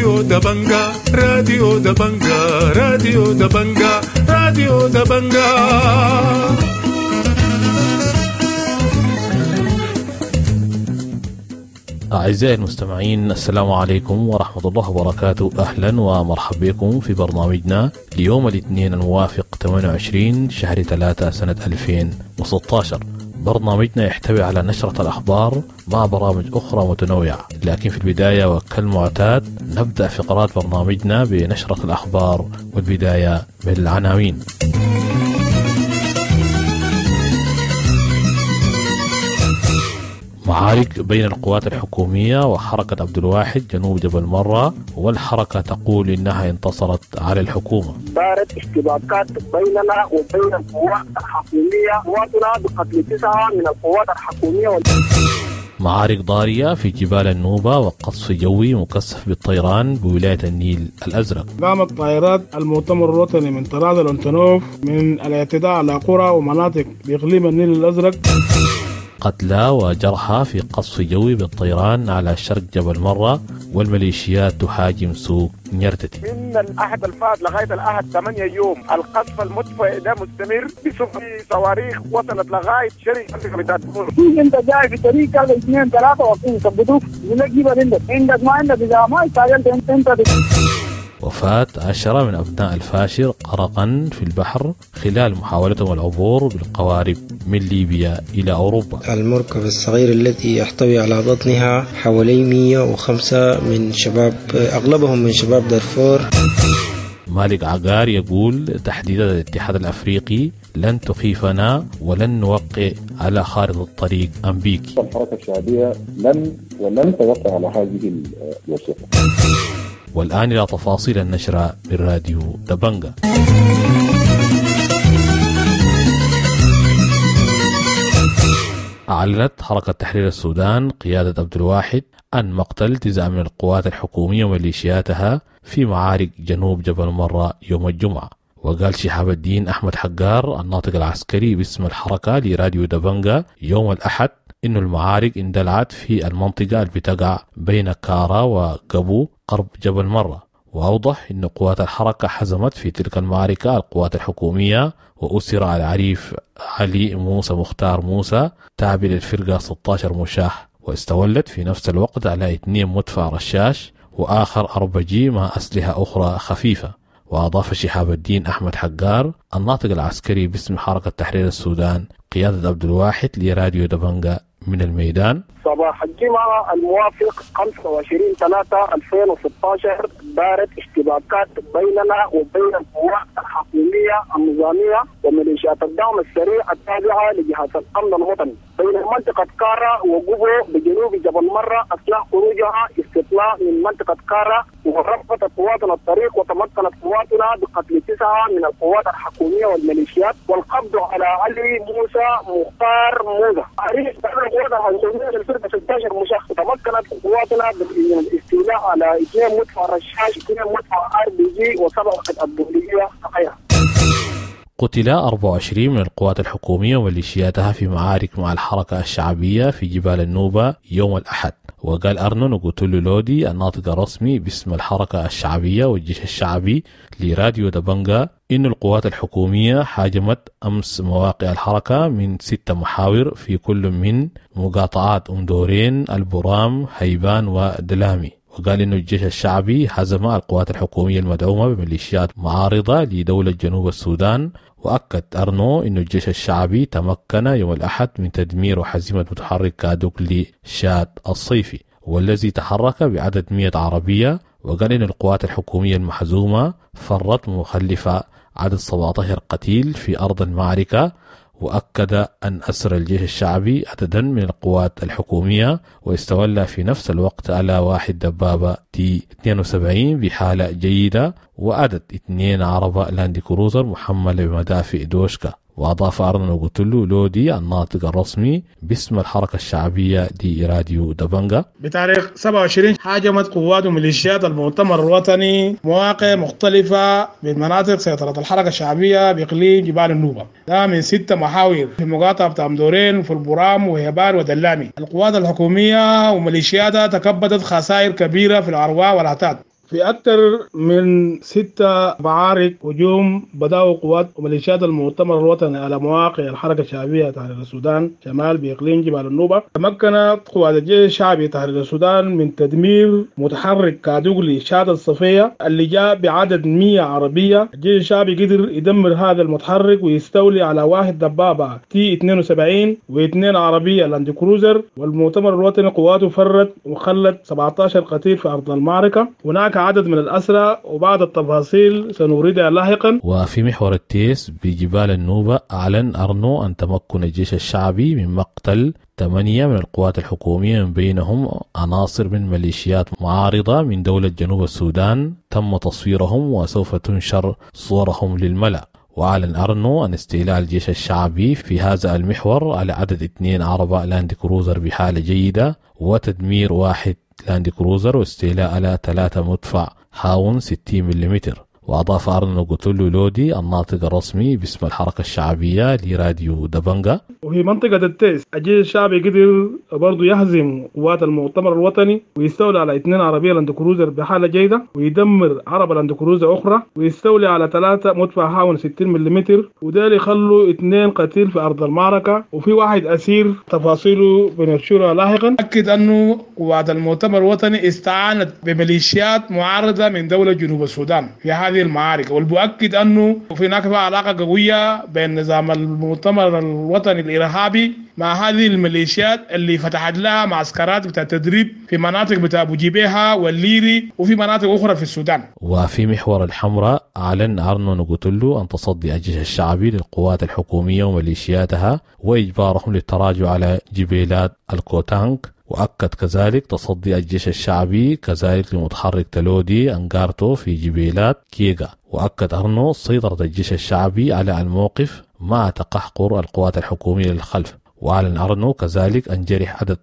راديو دبنجا راديو دبنجا راديو دبنجا راديو دبنجا. أعزائي المستمعين، السلام عليكم ورحمة الله وبركاته. أهلا ومرحبا بكم في برنامجنا ليوم الاثنين الموافق 28 شهر 3 سنة 2016. برنامجنا يحتوي على نشرة الأخبار مع برامج أخرى متنوعة، لكن في البداية وكالمعتاد نبدأ فقرات برنامجنا بنشرة الأخبار، والبداية بالعناوين. معارك بين القوات الحكومية وحركة عبد الواحد جنوب جبل مرة، والحركة تقول إنها انتصرت على الحكومة. دارت اشتباكات بيننا وبين القوات الحكومية، قواتنا بقتل 9 من القوات الحكومية. معارك ضارية في جبال النوبة وقصف جوي مكثف بالطيران بولاية النيل الأزرق. قامت طائرات المؤتمر الوطني من طراد الأنتونوف من الاعتداء على قرى ومناطق بإقليم النيل الأزرق. قتلى وجرحى في قصف جوي بالطيران على شرق جبل مرة، والميليشيات تهاجم سوق نيرتتي. من الأحد الفات لغاية الأحد 8 يوم القصف المدفع ده مستمر بسبب صواريخ وصلت لغاية شرق بتاعت مور. انت جاي في طريق كذا 2 3 واقفين يثبتوك يقول جيب عندك ما عندك إذا ما استعجلت انت. وفاة 10 من أبناء الفاشر غرقا في البحر خلال محاولتهم العبور بالقوارب من ليبيا إلى أوروبا. المركبة الصغيرة التي يحتوي على بطنها حوالي 105 من شباب، أغلبهم من شباب دارفور. مالك عقار يقول تحديدات الاتحاد الأفريقي لن تخيفنا ولن نوقع على خارطة الطريق أمبيكي. الحركة الشعبية لن توقع على هذه الوثيقة. والآن إلى تفاصيل النشرة بالراديو دبنجا. أعلنت حركة تحرير السودان قيادة عبد الواحد عن مقتل 9 من القوات الحكومية وميليشياتها في معارك جنوب جبل مرة يوم الجمعة. وقال شهاب الدين أحمد حقار الناطق العسكري باسم الحركة لراديو دبنجا يوم الأحد إن المعارك اندلعت في المنطقة اللي بتقع بين كارا وقبو قرب جبل مرة. وأوضح إن قوات الحركة حزمت في تلك المعركة القوات الحكومية، وأسر العريف علي موسى مختار موسى تابع للفرقة 16 مشاح، واستولت في نفس الوقت على 2 مدفع رشاش وآخر أربجي مع أسلحة أخرى خفيفة. وأضاف شهاب الدين أحمد حقار الناطق العسكري باسم حركة تحرير السودان قيادة عبد الواحد لراديو دبنجا من الميدان: صباح الجمعة الموافق 25/3/2016 دارت اشتباكات بيننا وبين القوات الحكومية النظامية وميليشيات الدعم السريع التابعة لجهاز الأمن الوطني بين منطقة كارا وقبو بجنوب جبل مرة أثناء خروجها استطلاع من منطقة كارا. ورفضت قواتنا الطريق وتمكنت قواتنا بقتل 9 من القوات الحكومية والميليشيات والقبض على علي موسى مختار موسى. القوات الحكومية للفرقة 16 مشاخ تمكنت قواتنا بالاستيلاء على 2 مدفع رشاش 2 مدفع RPG و7 البندقية صحيحة. قتل 24 من القوات الحكومية وميليشياتها في معارك مع الحركة الشعبية في جبال النوبة يوم الأحد. وقال أرنون وقتلو لودي الناطق الرسمي باسم الحركة الشعبية والجيش الشعبي لراديو دبنجا إن القوات الحكومية حاجمت أمس مواقع الحركة من 6 محاور في كل من مقاطعات أمدورين، البرام، هيبان ودلامي. وقال إنه الجيش الشعبي هزم القوات الحكومية المدعومة بميليشيات معارضة لدولة جنوب السودان. وأكد أرنو إنه الجيش الشعبي تمكن يوم الأحد من تدمير وحزيمة متحرك كادوكلي شاد الصيفي والذي تحرك بعدد 100 عربية. وقال إن القوات الحكومية المحزومة فرت مخلفة عدد 17 قتيل في أرض المعركة. وأكد أن أسر الجيش الشعبي عددا من القوات الحكومية، واستولى في نفس الوقت على 1 دبابة T-72 بحالة جيدة، وعدد 2 عربة لاند كروزر محملة بمدافع دوشكا. وأضاف أرنو وقتلو لودي الناطق الرسمي باسم الحركة الشعبية لراديو دبنجا: بتاريخ 27 هاجمت قوات وميليشيات المؤتمر الوطني مواقع مختلفة من مناطق سيطرة الحركة الشعبية بإقليم جبال النوبة، ده من 6 محاور في المقاطعة بتاع أمدورين وفي البرام وهيبان ودلامي. القوات الحكومية وميليشياتها تكبدت خسائر كبيرة في الأرواح والعتاد. في أكثر من 6 معارك هجوم بدأوا قوات وميليشيات المؤتمر الوطني على مواقع الحركة الشعبية تحرير السودان شمال بإقليم جبال النوبة. تمكنت قوات الجيش الشعبي تحرير السودان من تدمير متحرك كادوغلي شاد الصفية اللي جاء بعدد 100 عربية. الجيش الشعبي قدر يدمر هذا المتحرك ويستولي على 1 دبابة T-72 و2 عربية لاند كروزر، والمؤتمر الوطني قواته فرت وخلت 17 قتيل في أرض المعركة. هناك عدد من الأسرى وبعض التفاصيل سنوردها لاحقا. وفي محور التيس بجبال النوبة أعلن أرنو أن تمكن الجيش الشعبي من مقتل 8 من القوات الحكومية من بينهم عناصر من ميليشيات معارضة من دولة جنوب السودان تم تصويرهم وسوف تنشر صورهم للملأ. وأعلن أرنو أن استيلاء الجيش الشعبي في هذا المحور على عدد 2 عربة لاند كروزر بحالة جيدة وتدمير 1 لاند كروزر واستيلاء على 3 مدفع هاون 60 ملم. وأضاف أرنو قتلو لودي الناطق الرسمي باسم الحركة الشعبية لراديو دبنجا. وفي منطقة التيس الجيش الشعبي قدر برضو يهزم قوات المؤتمر الوطني ويستولي على 2 عربية لاند كروزر بحالة جيدة ويدمر عربة لاند كروزر أخرى ويستولي على 3 مدفع هاون 60 ملم، وده يخلوا 2 قتيل في أرض المعركة وفي 1 أسير تفاصيله بنشرها لاحقا. أكد أنه قوات المؤتمر الوطني استعانت بميليشيات معارضة من دولة جنوب السودان في هذه المعارك، والمؤكد أنه في هناك علاقة قوية بين نظام المؤتمر الوطني الإرهابي مع هذه الميليشيات اللي فتحت لها معسكرات بتاع تدريب في مناطق بتاع أبو جبيهة والليري وفي مناطق أخرى في السودان. وفي محور الحمراء أعلن أرنو نقتلو أن تصدي الجيش الشعبي للقوات الحكومية وميليشياتها وإجبارهم للتراجع على جبيلات الكوتانك. وأكد كذلك تصدي الجيش الشعبي كذلك لمتحرك تلودي أنغارتو في جبيلات كيغا. وأكد أرنو سيطرة الجيش الشعبي على الموقف مع تقهقر القوات الحكومية للخلف. وأعلن أرنو كذلك أن جرح عدد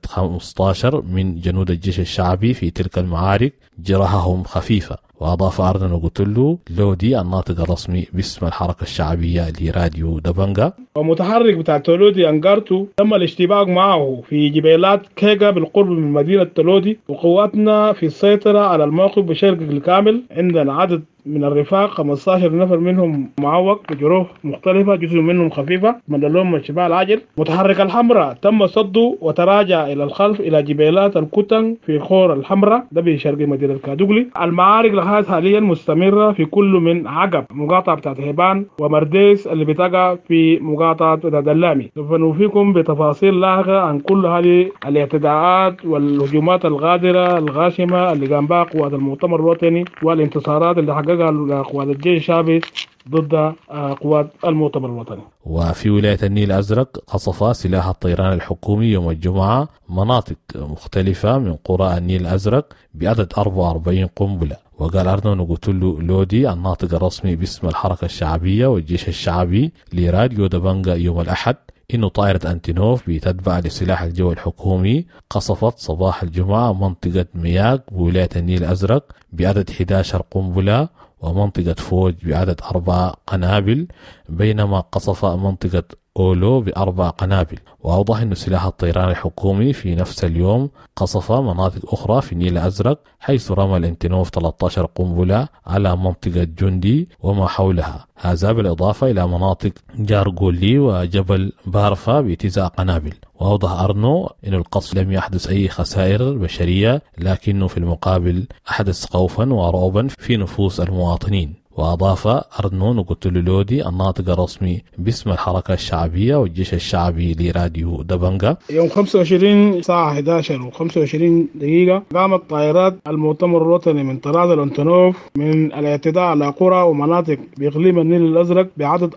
15 من جنود الجيش الشعبي في تلك المعارك جراحهم خفيفة. وأضاف أرنو قتلو لودي الناطق الرسمي باسم الحركة الشعبية لراديو دبنجا. ومتحرك بتاع تولودي أنغارتو تم الاشتباك معه في جبيلات كيغا بالقرب من مدينة تولودي، وقواتنا في السيطرة على الموقف بشكل الكامل. عندنا عدد من الرفاق 15 نفر منهم معوق بجروح مختلفة، جزء منهم خفيفة من اللون من الشباب العاجل. متحرك الحمراء تم صده وتراجع إلى الخلف إلى جبيلات الكتن في خور الحمراء ده بشرق مدينة كادوغلي. المعارك لحد حاليا مستمرة في كل من عقب مقاطعة بتاعت هيبان ومرديس اللي بتقع في مقاطعة بتاعت اللامي. سوف نوفيكم بتفاصيل لاحقة عن كل هذه الاعتداءات والهجومات الغادرة الغاشمة اللي قام بها قوات المؤتمر الوطني والانتصارات اللي حققها قوات الجيش الشعبي ضد قوات المؤتمر الوطني. وفي ولاية النيل الأزرق قصف سلاح الطيران الحكومي يوم الجمعة مناطق مختلفة من قرى النيل الأزرق بعدد 44 قنبلة. وقال أرنو نقتلو لودي الناطق الرسمي باسم الحركة الشعبية والجيش الشعبي لراديو دبنجا يوم الأحد إنه طائرة أنتينوف بتتبع لسلاح الجو الحكومي قصفت صباح الجمعة منطقة مياق بولاية النيل الأزرق بعدد 11 قنبلة ومنطقة فوج بعدد 4 قنابل، بينما قصف منطقة أولو ب4 قنابل. وأوضح أن سلاح الطيران الحكومي في نفس اليوم قصف مناطق أخرى في النيل الأزرق، حيث رمى الانتينوف 13 قنبلة على منطقة جندي وما حولها، هذا بالإضافة إلى مناطق جارغولي وجبل بارفا باتزاع قنابل. وأوضح أرنو أن القصف لم يحدث أي خسائر بشرية، لكنه في المقابل أحدث خوفا ورعبا في نفوس المواطنين. وأضاف أرنو نقتلو لودي الناطق الرسمي باسم الحركة الشعبية والجيش الشعبي لراديو دبنجا. يوم 25 ساعة 11 و25 دقيقة قامت طائرات المؤتمر الوطني من طراز الأنتونوف من الاعتداء على قرى ومناطق بإقليم النيل الأزرق بعدد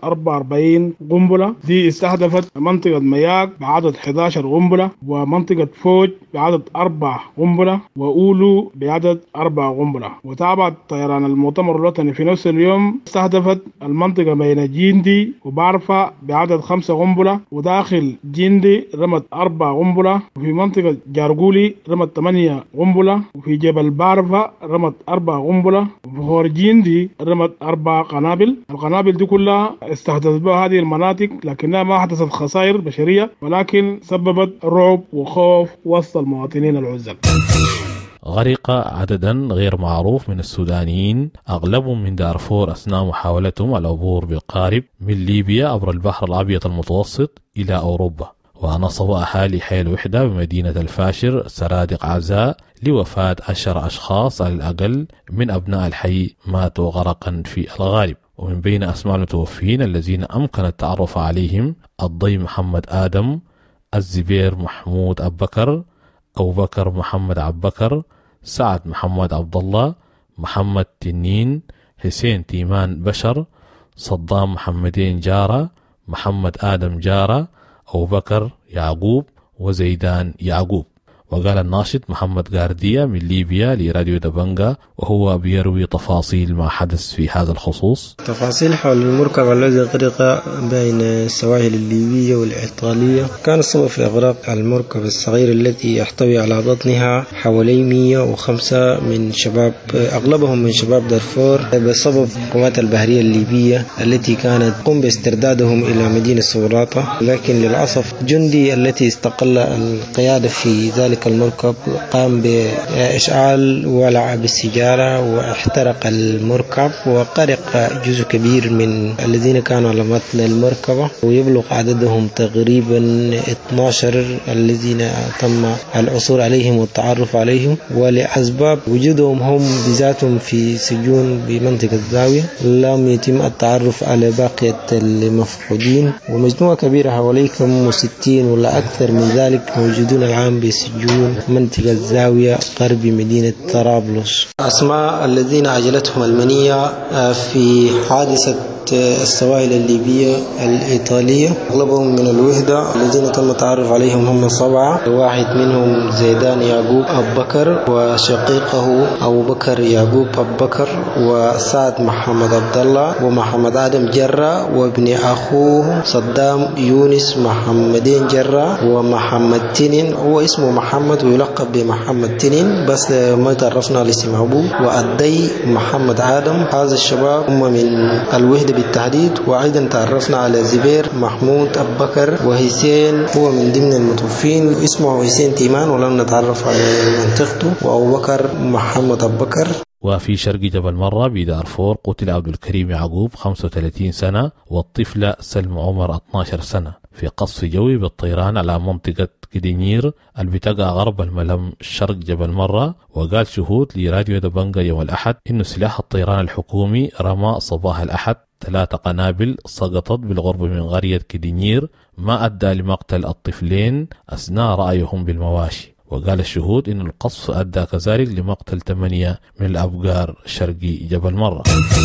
44 قنبلة. دي استهدفت منطقة مياق بعدد 11 قنبلة، ومنطقة فوج بعدد 4 قنبلة، وأولو بعدد 4 قنبلة. وتابعت طيران المؤتمر الوطني في نفس اليوم استهدفت المنطقة بين جندي وبارفا بعدد 5 قنبلة، وداخل جندي رمت 4 قنبلة، وفي منطقة جارغولي رمت 8 قنبلة، وفي جبل بارفا رمت 4 قنبلة، وفي خور جندي رمت 4 قنابل. القنابل دي كلها استهدفت بها هذه المناطق، لكنها ما حدثت خسائر بشرية، ولكن سببت رعب وخوف وسط المواطنين العزل. غرق عددا غير معروف من السودانيين أغلبهم من دارفور أثناء محاولتهم العبور بالقارب من ليبيا عبر البحر الأبيض المتوسط إلى أوروبا. ونصب أهالي حي الوحدة بمدينة الفاشر سرادق عزاء لوفاة 10 أشخاص على الأقل من أبناء الحي ماتوا غرقا في الغارب. ومن بين أسماء المتوفين الذين أمكن التعرف عليهم الضي محمد آدم، الزبير محمود أبو بكر، أبو بكر محمد عبد بكر، سعد محمد عبد الله، محمد تنين، حسين تيمان بشر، صدام محمدين جارة، محمد آدم جارة، أبو بكر يعقوب، وزيدان يعقوب. وقال الناشط محمد قاردية من ليبيا لراديو دبنجا وهو بيروي تفاصيل ما حدث في هذا الخصوص. تفاصيل حول المركب الذي غرق بين السواحل الليبية والإيطالية. كان السبب في إغراق المركب الصغير التي يحتوي على بطنها حوالي 105 من شباب، أغلبهم من شباب دارفور، بسبب القوات البحرية الليبية التي كانت تقوم باستردادهم إلى مدينة سوراطة. لكن للأسف جندي التي استقل القيادة في ذلك المركب قام بإشعال ولع بالسيجارة واحترق المركب وقرق جزء كبير من الذين كانوا على متن المركبة، ويبلغ عددهم تقريبا 12 الذين تم العثور عليهم والتعرف عليهم. ولأسباب وجودهم هم بذاتهم في سجون بمنطقة الزاوية لم يتم التعرف على باقية المفقودين، ومجموعة كبيرة حوالي 60 ولا أكثر من ذلك موجودون الآن بسجون منطقة الزاوية غرب مدينة طرابلس. أسماء الذين عجلتهم المنية في حادثة السواحل الليبية الإيطالية أغلبهم من الوحدة الذين تم التعرف عليهم هم 7. واحد منهم زيدان يعقوب أبو بكر وشقيقه أبو بكر يعقوب أبو بكر وسعد محمد عبد الله ومحمد آدم جرة وابن أخوه صدام يونس محمدين جرة ومحمد تنين، هو اسمه محمد ويلقب بمحمد تنين بس ما تعرفنا لاسم أبوه، وأدي محمد آدم. هذا الشباب هم من الوحدة بالتحديد. وأيضا تعرفنا على زبير محمود أبو بكر وحسين هو من ضمن المتوفين اسمه حسين تيمان ولم نتعرف على منطقته، وأبو بكر محمد أبو بكر. وفي شرق جبل مرة بدارفور قتل عبد الكريم يعقوب 35 سنة والطفلة سلم عمر 12 سنة في قصف جوي بالطيران على منطقة كدينير البتقع غرب الملم شرق جبل مرة. وقال شهود لراديو دبنجا يوم الأحد إنه سلاح الطيران الحكومي رمى صباح الأحد 3 قنابل سقطت بالغرب من قرية كدينير ما أدى لمقتل الطفلين أثناء رأيهم بالمواشي. وقال الشهود إن القصف أدى كذلك لمقتل 8 من الأبقار شرقي جبل مرة.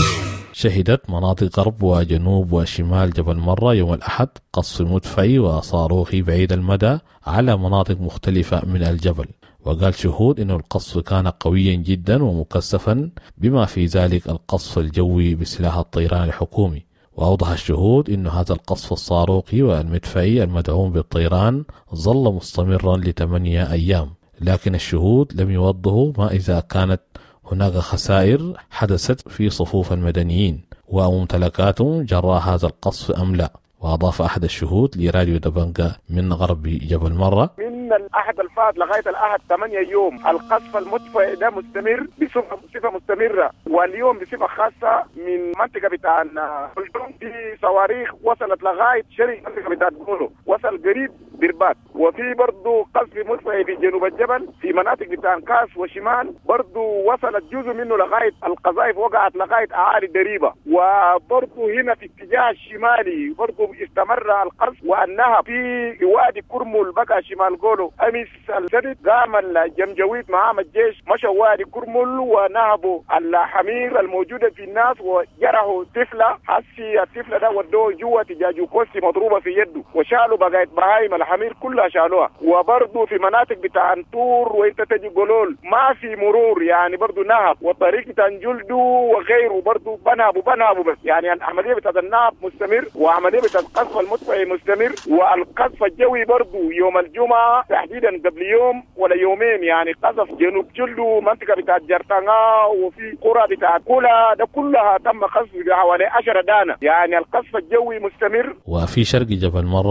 شهدت مناطق غرب وجنوب وشمال جبل مرة يوم الأحد قصف مدفعي وصاروخي بعيد المدى على مناطق مختلفة من الجبل. وقال شهود إن القصف كان قويا جدا ومكثفا بما في ذلك القصف الجوي بسلاح الطيران الحكومي. وأوضح الشهود إن هذا القصف الصاروخي والمدفعي المدعوم بالطيران ظل مستمرا ل8 أيام، لكن الشهود لم يوضحوا ما إذا كانت هناك خسائر حدثت في صفوف المدنيين وممتلكاتهم جراء هذا القصف أم لا. وأضاف أحد الشهود لراديو دبنجا من غرب جبل مرة من الأحد الفات لغاية الأحد 8 يوم القصف المدفعي ده مستمر بصفة مستمرة، واليوم بصفة خاصة من منطقة بتاع الجنوب في صواريخ وصلت لغاية شرق منطقة بتاع الجنوب وصل قريب بربات، وفي برضو قصف مدفعي في جنوب الجبل في مناطق بتاع كاس وشمال برضو وصلت جزء منه لغاية القذائف وقعت لغاية أعالي دريبة، وبرضو هنا في اتجاه الشمالي برضو استمر القصف والنهب في وادي كرمل بقى شمال قولو أمس السبت قام الجمجويت معام الجيش مشوا وادي كرمل ونهبوا الحمير الموجودة في الناس وجرحوا طفلة حسي الطفلة ده ودوه جوا تجاجو كوستي مضروبة في يده وشالوا بقايت بهايم الحمير كلها شالوها. وبرضو في مناطق بتاع انطور وانت تجي قولول ما في مرور يعني برضو نهب والطريق بتاع جلدو وغيره برضو بنهبوا بس يعني العملية بتاع النهب مستمر وعملية بتاع القصف المدفعي مستمر. والقصف الجوي برضو يوم الجمعة تحديدا قبل يوم ولا يومين يعني قصف جنوب جلدو منطقة بتاع جرتانا وفي قرى بتاع كولا ده كلها تم قصف بحوالي 10 دانة يعني القصف الجوي مستمر. وفي شرق جبل مرة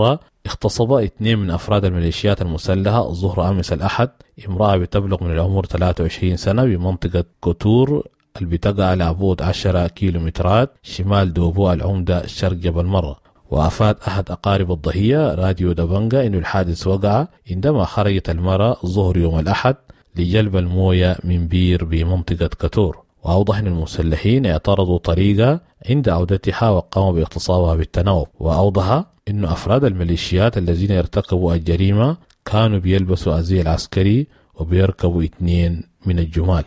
اغتصب 2 من أفراد الميليشيات المسلحة ظهر أمس الأحد امرأة بتبلغ من العمر 23 سنة بمنطقة كوتور اللي بتقع على بعد 10 كيلومترات شمال دوبو العمدة شرق جبل مرة. وأفاد أحد أقارب الضحية راديو دبنجا إنه الحادث وقع عندما خرجت المرأة ظهر يوم الأحد لجلب الموية من بير بمنطقة كتور. وأوضح أن المسلحين اعترضوا طريقة عند عودتها وقاموا باغتصابها بالتناوب. وأوضح أن أفراد الميليشيات الذين ارتكبوا الجريمة كانوا بيلبسوا الزي العسكري وبيركبوا 2 من الجمال.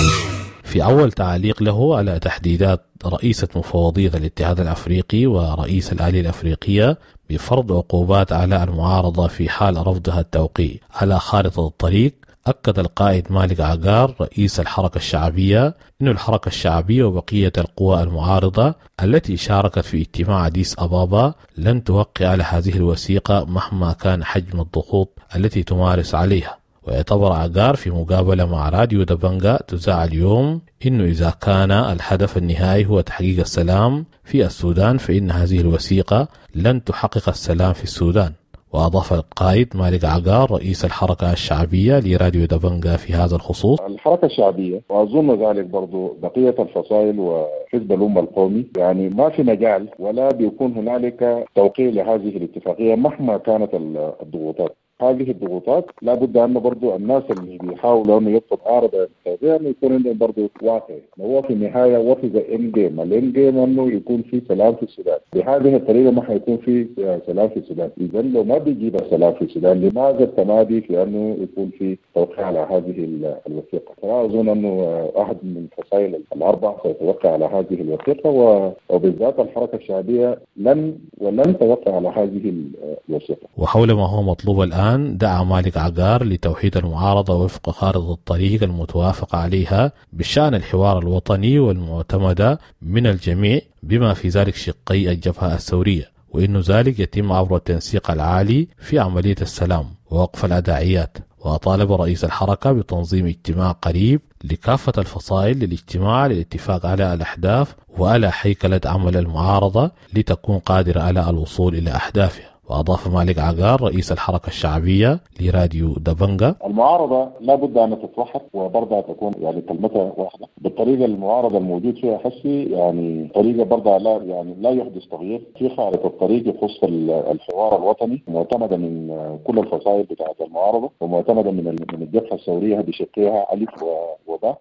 في أول تعليق له على تحديدات رئيسة مفوضية الاتحاد الأفريقي ورئيس الآلية الأفريقية بفرض عقوبات على المعارضة في حال رفضها التوقيع على خارطة الطريق، أكد القائد مالك عقار رئيس الحركة الشعبية أن الحركة الشعبية وبقية القوى المعارضة التي شاركت في اجتماع أديس أبابا لن توقع على هذه الوثيقة مهما كان حجم الضغوط التي تمارس عليها. ويعتبر عقار في مقابلة مع راديو دبنجا تذاع اليوم إنه إذا كان الهدف النهائي هو تحقيق السلام في السودان فإن هذه الوثيقة لن تحقق السلام في السودان. وأضاف القائد مالك عقار رئيس الحركة الشعبية لراديو دبنجا في هذا الخصوص: الحركة الشعبية وأظن ذلك برضو بقية الفصائل وحزب الأمة القومي يعني ما في مجال ولا بيكون هنالك توقيع لهذه الاتفاقية مهما كانت الضغوطات. هذه الضغوطات لابد أن برضو الناس اللي بيحاولوا أنه يطلب عارضة أنه يكون عندهم برضو واقع. هو في النهاية وفي الإند جيم أنه يكون في سلام في السودان. بهذه الطريقة ما حيكون في سلام في السودان. إذا لو ما بيجيب السلام في السودان لماذا التمادي في أنه يكون في توقيع على هذه الوثيقة؟ فأنا أظن أنه أحد من الفصائل الأربع سيتوقع على هذه الوثيقة وبالذات الحركة الشعبية لن توقع على هذه الوثيقة. وحول ما هو مطلوب الآن دعا مالك عقار لتوحيد المعارضة وفق خارطة الطريق المتوافق عليها بشأن الحوار الوطني والمعتمد من الجميع بما في ذلك شقي الجبهة الثورية، وإنه ذلك يتم عبر التنسيق العالي في عملية السلام ووقف الأداعيات. وطالب رئيس الحركة بتنظيم اجتماع قريب لكافة الفصائل للاجتماع للاتفاق على الأهداف وعلى هيكلة عمل المعارضة لتكون قادرة على الوصول إلى أهدافها. وأضاف مالك عقار رئيس الحركة الشعبية لراديو دبنجا: المعارضة لابد أن تتوحد وبرضها تكون يعني كلمتها واحدة بالطريقة المعارضة الموجود فيها حسي يعني طريقة برضها لا يحدث تغيير في خارطة الطريق يخص الحوار الوطني معتمدة من كل الفصائل بتاعة المعارضة ومعتمدة من الجبهة الثورية بشقيها ألف وباء.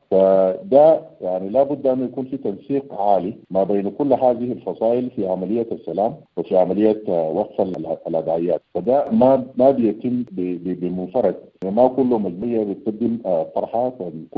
فده يعني لابد أن يكون في تنسيق عالي ما بين كل هذه الفصائل في عملية السلام وفي عملية وقف الأدعيات. فده ما بيتم بمنفرد، يعني ما كله مجموعة بتقدم طرحات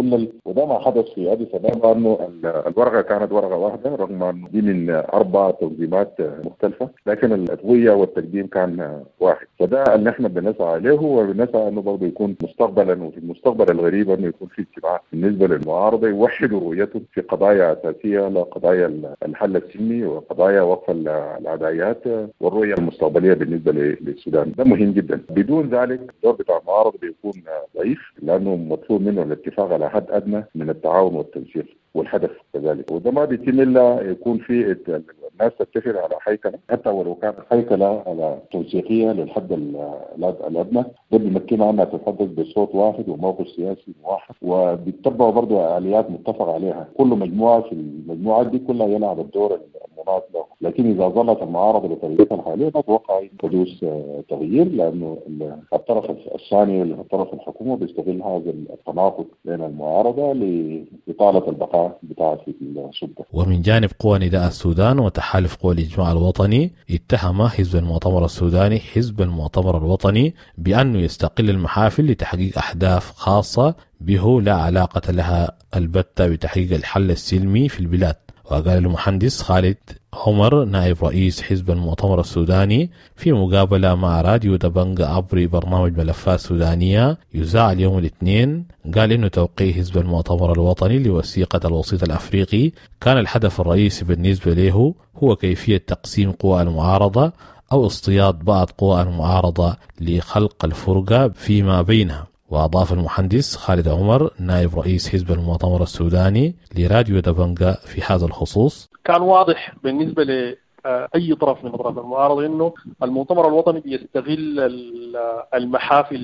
وده ما حدث في أديس أبابا أنه الورقة كانت ورقة واحدة رغم أنه دي من 4 تنظيمات مختلفة، لكن الأدوية والتقديم كان واحد. فده اللي احنا بنسعى عليه وبنسعى أنه برضه يكون مستقبلا وفي المستقبل الغريب أنه يكون في اجتماع بالنسبة للمعارضة يوحدوا رؤيتهم في قضايا أساسية لقضايا الحل السلمي وقضايا وقف الأدعيات والرؤية المستقبلية بالنسبة للسودان. ده مهم جدا. بدون ذلك الدور بتاع المعارضة بيكون ضعيف لأنه مطلوب منه الاتفاق على حد أدنى من التعاون والتنسيق والهدف كذلك، وده ما بيتم إلا يكون في الناس تتفق على هيكلة حتى ولو كانت هيكلة على تنسيقية للحد الأدنى. ده بيمكنها أنها تتحدث بصوت واحد وموقف سياسي واحد وبيتبعوا برضه آليات متفق عليها. كل مجموعة في المجموعات دي كلها يلعب الدور المناط له، لكن إذا ظلت المعارضة بطريقتها الحالية أتوقع حدوث تغيير لأنه الطرف الثاني الطرف الحكومة بيستغل هذا التناقض بين المعارضة لإطالة البقاء بتاعه في السلطة. ومن جانب قوى نداء السودان وتحالف قوى الإجماع الوطني اتهم حزب المؤتمر السوداني حزب المؤتمر الوطني بأنه يستقل المحافل لتحقيق أهداف خاصة به لا علاقة لها البتة بتحقيق الحل السلمي في البلاد. وقال المهندس خالد عمر نائب رئيس حزب المؤتمر السوداني في مقابلة مع راديو دبنجا عبر برنامج ملفات سودانية يذاع اليوم الاثنين، قال إنه توقيع حزب المؤتمر الوطني لوثيقة الوسيط الأفريقي كان الهدف الرئيسي بالنسبة له هو كيفية تقسيم قوى المعارضة أو اصطياد بعض قوى المعارضة لخلق الفرقة فيما بينها. وأضاف المهندس خالد عمر نائب رئيس حزب المؤتمر السوداني لراديو دبنجا في هذا الخصوص: كان واضح بالنسبة أي طرف من أطراف المعارضة إنه المؤتمر الوطني بيستغل المحافل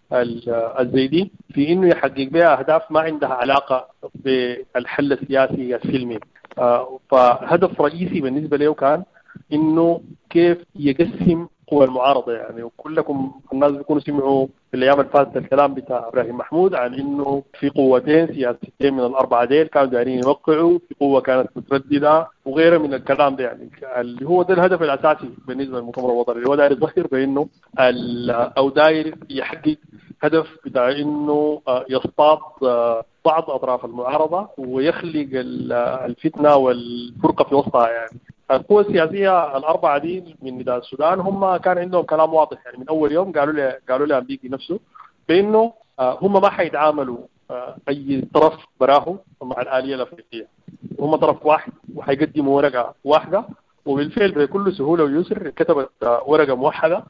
الزيدي في إنه يحقق بها أهداف ما عندها علاقة بالحل السياسي السلمي. فهدف رئيسي بالنسبة له كان إنه كيف يقسم قوى المعارضة يعني. وكلكم الناس بيكونوا سمعوا في الأيام اللي فاتت الكلام بتاع إبراهيم محمود عن إنه في قوتين سياسيتين من الأربعة ديل كانوا دايرين يوقعوا، في قوة كانت مترددة وغيره من الكلام ده يعني. اللي هو ده الهدف الأساسي بالنسبة للمؤتمر الوطني، اللي هو داير يظهر بأنه أو داير يحقق هدف بتاع إنه يصطاد بعض أطراف المعارضة ويخلق الفتنة والفرقة في وسطها يعني. القوى السياسية الأربعة دي من نداء السودان هم كان عندهم كلام واضح يعني من أول يوم. قالوا لي أمريكي نفسه بأنه هم ما حيتعاملوا أي طرف براهم مع الآلية الأفريقية، هم طرف واحد وحيقدموا ورقة واحدة. وبالفعل بكل سهولة ويسر كتبت ورقة موحدة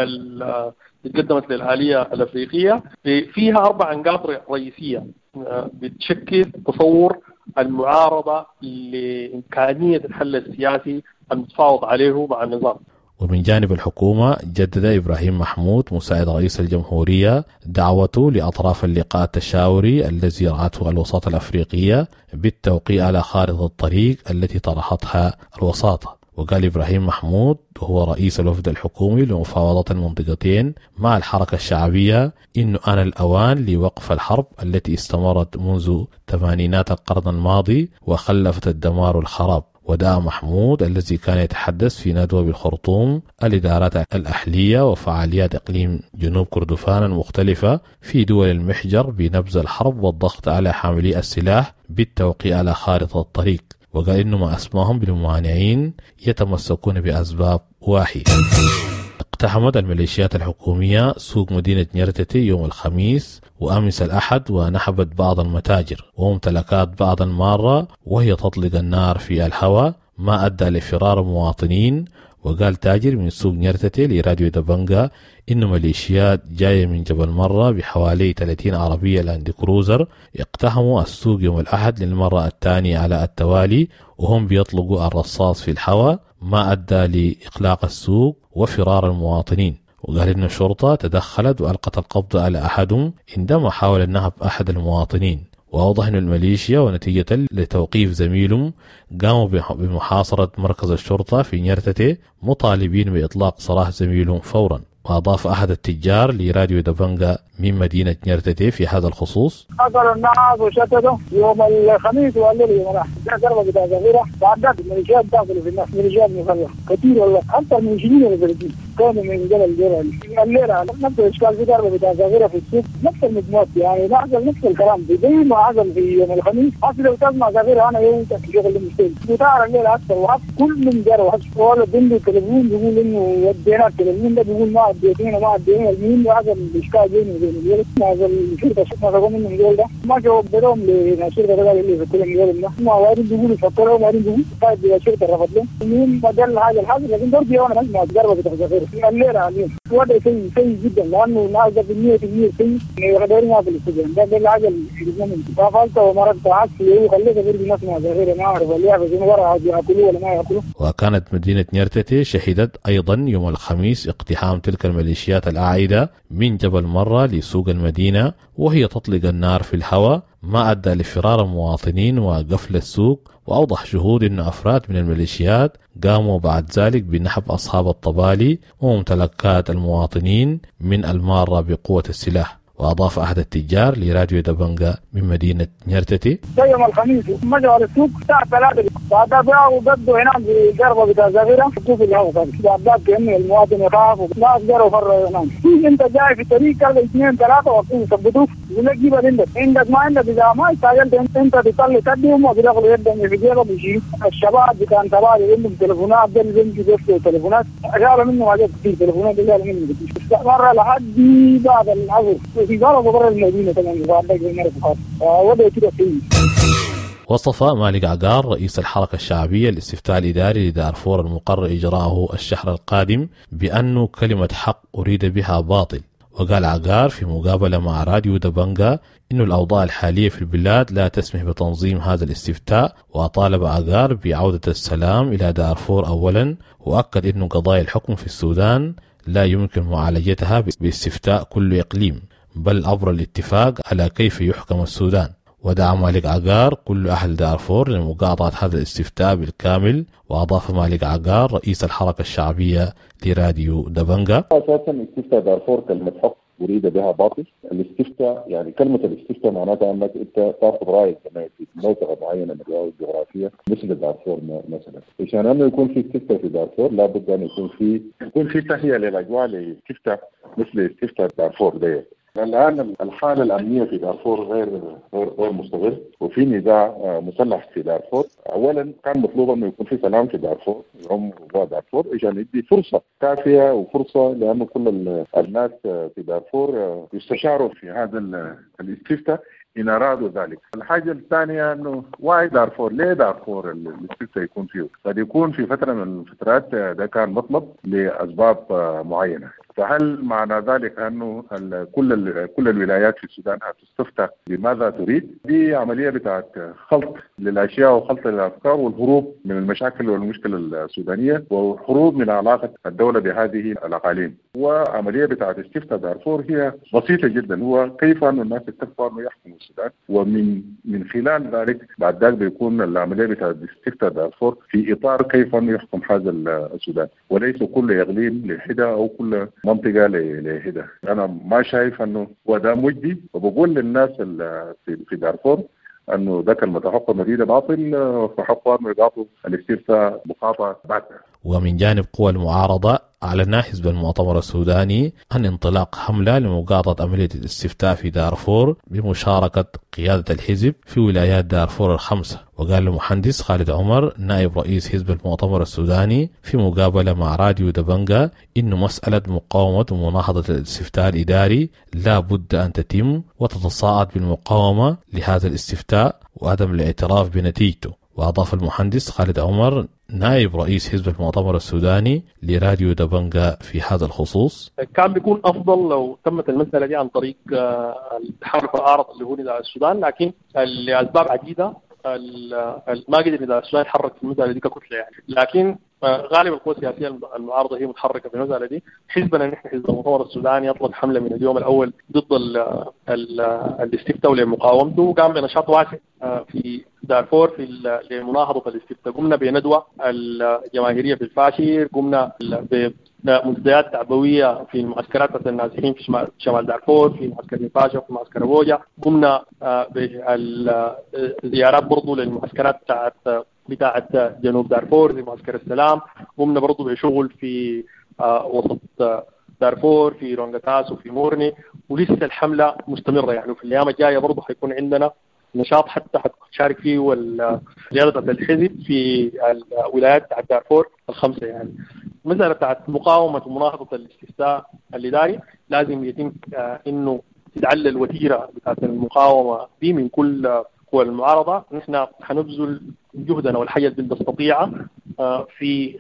تقدمت للآلية الأفريقية فيها 4 نقاط رئيسية بتشكل تصور المعارضة لإمكانية الحل السياسي المتفاوض عليه مع النظام. ومن جانب الحكومة جدد إبراهيم محمود مساعد رئيس الجمهورية دعوته لأطراف اللقاء التشاوري الذي رعته الوساطة الأفريقية بالتوقيع على خارطة الطريق التي طرحتها الوساطة. وقال إبراهيم محمود وهو رئيس الوفد الحكومي لمفاوضات المنطقتين مع الحركة الشعبية إنه آن الأوان لوقف الحرب التي استمرت منذ 80 القرن الماضي وخلفت الدمار والخراب. ودعا محمود الذي كان يتحدث في ندوة بالخرطوم الإدارات الأهلية وفعاليات إقليم جنوب كردفان المختلفة في دول المحجر بنبذ الحرب والضغط على حاملي السلاح بالتوقيع على خارطة الطريق. وقال إنه ما أسماهم بالممانعين يتمسكون بأسباب واحدة. اقتحمت الميليشيات الحكومية سوق مدينة نيرتتي يوم الخميس وأمس الأحد ونحبت بعض المتاجر وممتلكات بعض المارة وهي تطلق النار في الهواء ما أدى لفرار المواطنين. وقال تاجر من سوق نيرتتي لراديو دبنجا إنه ميليشيات جاية من جبل مرة بحوالي 30 عربية لاند كروزر اقتحموا السوق يوم الأحد للمرة الثانية على التوالي وهم بيطلقوا الرصاص في الهواء ما أدى لإغلاق السوق وفرار المواطنين. وقال إن الشرطة تدخلت وألقت القبض على أحدهم عندما حاول النهب أحد المواطنين. وأوضح أن الميليشيا ونتيجة لتوقيف زميلهم قاموا بمحاصرة مركز الشرطة في نيرتتي مطالبين بإطلاق سراح زميلهم فورا. وأضاف أحد التجار لراديو دبنجا من مدينة نيرتتي في هذا الخصوص: قتلوا الناس وشتتوا يوم الخميس وقالوا لي يوم ضربة بتاع زغيرة بعدات الميليشيات داخلوا في الناس ميليشيات مسلحة كثير والله حتى المنشدين الفلبين كانوا من جبل جيران الليلة نفس الإشكال في ضربة بتاع زغيرة في السوق نفس المجموعات يعني حصل نفس الكلام زي ما حصل في يوم الخميس. حصل لو تسمع زغيرة أنا يوم شغل المشكلة بتاع الليلة أكثر وحصل كل من جرى وحصل ولا بندي التلفون بيقول إنه ودينا التلفون ده بيقول ما عديتين وما عدينا المين وحصل الإشكال بيني وبين الولد مع الشرطة شفنا رقم منهم الجول ده ما جاوب بدهم للشرطة ده اللي في كل الجول ده ما وارد بيقولوا فكروا وارد بيقولوا طيب الشرطة رفض لهم مين بدل هذا الحاجة لكن برضه أنا ما أتجرب بتغير الليلة عليهم وده شيء جدا لأنه الناس ده بالمية شيء يقدروا ما في الاستجابة ده الحاجة اللي بنعمل فقالت ومرت عكسي وخليت غير الناس ما غير ما أعرف اللي يعرفون ورا يأكلوا ولا ما يأكلوا. وكانت مدينة نيرتتي شهدت أيضا يوم الخميس اقتحام تلك الميليشيات العائدة من جبل مرة لسوق المدينة وهي تطلق النار في الهواء ما أدى لفرار المواطنين وقفل السوق. وأوضح شهود أن أفراد من الميليشيات قاموا بعد ذلك بنحب أصحاب الطبالي وممتلكات المواطنين من المارة بقوة السلاح. وأضاف أحد التجار لراديو دبنجا من مدينة نيرتتي: يوم الخميس مجوا على السوق الساعة 3 بعدها بيعوا وقضوا هناك بضربة بتاع زغيرة شوف الهواء بعدها كأنه المواطن يخاف وناس جروا فروا هناك. أنت جاي في الطريق كذا 2 3 وقتين يثبتوك يقول لك جيب عندك ما عندك إذا ما استعجلت أنت تطلع تديهم وبيدخلوا يدهم في جيبهم بيشيل. الشباب كان تبادل عندهم تليفونات ده اللي بيمشوا بيفتحوا تليفونات شالوا منهم حاجات كثير تليفونات شالوا منهم كثير استمر لحد بعد العصر في ضربوا برا المدينة طبعا وده كده فيه. وصف مالك عقار رئيس الحركة الشعبية الاستفتاء الإداري لدارفور المقرر إجراءه الشهر القادم بأنه كلمة حق أريد بها باطل. وقال عقار في مقابلة مع راديو دبنجا إنه الأوضاع الحالية في البلاد لا تسمح بتنظيم هذا الاستفتاء، وطالب عقار بعودة السلام إلى دارفور أولا، وأكد إنه قضايا الحكم في السودان لا يمكن معالجتها باستفتاء كل إقليم، بل عبر الاتفاق على كيف يحكم السودان. ودعا مالك عقار كل أهل دارفور لمقاطعة هذا الاستفتاء بالكامل. وأضاف مالك عقار رئيس الحركة الشعبية لراديو دبنجا: أساسا استفتاء دارفور كلمة حق أريد بها باطل. الاستفتاء يعني كلمة الاستفتاء معناتها أنك أنت تأخذ رأيك في منطقة معينة من الجغرافية مثل دارفور مثلا. عشان أنه يكون في استفتاء في دارفور لابد أن يكون في تهيئة للأجواء لاستفتاء مثل استفتاء دارفور ده. الآن الحالة الأمنية في دارفور غير مستقر، وفي نزاع مسلح في دارفور. أولا كان مطلوب أنه يكون في سلام في دارفور يعم دارفور عشان يدي فرصة كافية وفرصة لأنه كل الناس في دارفور يستشاروا في هذا الاستفتاء إن أرادوا ذلك. الحاجة الثانية أنه واي دارفور، ليه دارفور الاستفتاء يكون فيه؟ قد يكون في فترة من الفترات ده كان مطلب لأسباب معينة. فهل معنى ذلك أنه كل الولايات في السودان هتستفتى بماذا تريد؟ دي عملية بتاعت خلط للأشياء وخلط للأفكار والهروب من المشاكل والمشكلة السودانية وهروب من علاقة الدولة بهذه الأقاليم. وعملية بتاعت استفتاء دارفور هي بسيطة جدا، هو كيف أن الناس اتفقوا أنه يحكموا السودان، ومن خلال ذلك بعد ذلك بيكون العملية بتاعت استفتاء دارفور في إطار كيف أنه يحكم هذا السودان، وليس كل إقليم لحدة أو كل منطقة لهدا. أنا ما شايف أنه وده مجدي، وبقول للناس في دارفور أنه ذاك المتحقق مريد باطل، فحقا أنه يضاطوا الاستفتاء مقاطعة بعدها. ومن جانب قوى المعارضة أعلن حزب المؤتمر السوداني عن انطلاق حملة لمقاطعة عملية الاستفتاء في دارفور بمشاركة قيادة الحزب في ولايات دارفور الخمسة. وقال المهندس خالد عمر نائب رئيس حزب المؤتمر السوداني في مقابلة مع راديو دبنجا إنه مسألة مقاومة ومناهضة الاستفتاء الإداري لا بد أن تتم وتتصاعد بالمقاومة لهذا الاستفتاء وعدم الاعتراف بنتيجته. وأضاف المهندس خالد عمر نائب رئيس حزب المؤتمر السوداني لراديو دبنجا في هذا الخصوص: كان بيكون أفضل لو تمت المسألة دي عن طريق التحالف الأعرض اللي هو نداء السودان، لكن لأسباب عديدة ما قدر نداء السودان يتحرك في المسألة دي ككتلة يعني. لكن غالب القوى السياسية المعارضة هي متحركة في المسألة دي. حزبنا نحن حزب المؤتمر السوداني أطلق حملة من اليوم الأول ضد الاستفتاء ولمقاومته، وقام بنشاط واسع في دارفور في لمناهضة الاستفتاء. قمنا بندوة الجماهيرية في الفاشر، قمنا بمنتديات تعبوية في المعسكرات النازحين في شمال دارفور، في معسكر نفاشة وفي معسكر بوجة. قمنا بالزيارات برضو للمعسكرات بتاعت جنوب دارفور زي معسكر السلام. قمنا برضو بشغل في وسط دارفور في رونغتاس وفي مورني، ولسه الحملة مستمرة يعني. في الأيام الجاية برضو حيكون عندنا نشاط حتى حتشارك فيه قيادة الحزب في الولايات بتاعت دارفور الخمسة يعني. مسألة بتاعت مقاومة ومناهضة الاستفتاء الإداري لازم يتم إنه تتعلل الوتيرة بتاعت المقاومة دي من كل قوى المعارضة. نحن حنبذل جهدنا والحياة اللي نستطيعه في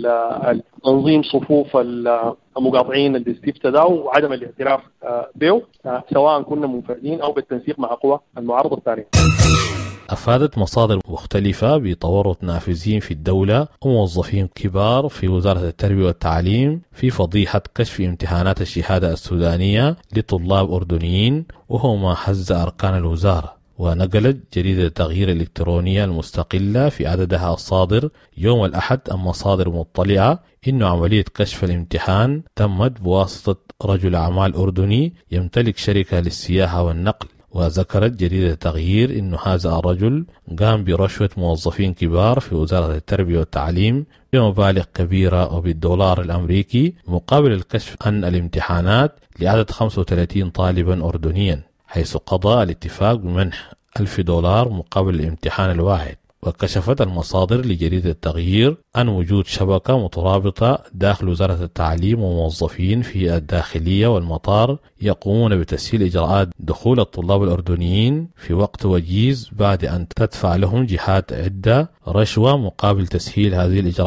تنظيم صفوف المقاطعين الاستفتاء ده وعدم الاعتراف به، سواء كنا منفردين أو بالتنسيق مع قوى المعارضة الثانية. أفادت مصادر مختلفة بتورط نافذين في الدولة وموظفين كبار في وزارة التربية والتعليم في فضيحة كشف امتحانات الشهادة السودانية لطلاب أردنيين، وهو ما هز أركان الوزارة. ونقلت جريدة التغيير الإلكترونية المستقلة في عددها الصادر يوم الأحد عن مصادر مطلعة إنه عملية كشف الامتحان تمت بواسطة رجل أعمال أردني يمتلك شركة للسياحة والنقل. وذكرت جريدة التغيير إنه هذا الرجل قام برشوة موظفين كبار في وزارة التربية والتعليم بمبالغ كبيرة وبالدولار الأمريكي مقابل الكشف عن الامتحانات لعدد 35 طالبا أردنيا، حيث قضى الاتفاق بمنح $1000 مقابل الامتحان الواحد. وكشفت المصادر لجريدة التغيير عن وجود شبكة مترابطة داخل وزارة التعليم وموظفين في الداخلية والمطار يقومون بتسهيل إجراءات دخول الطلاب الأردنيين في وقت وجيز بعد أن تدفع لهم جهات عدة رشوة مقابل تسهيل هذه الإجراءات.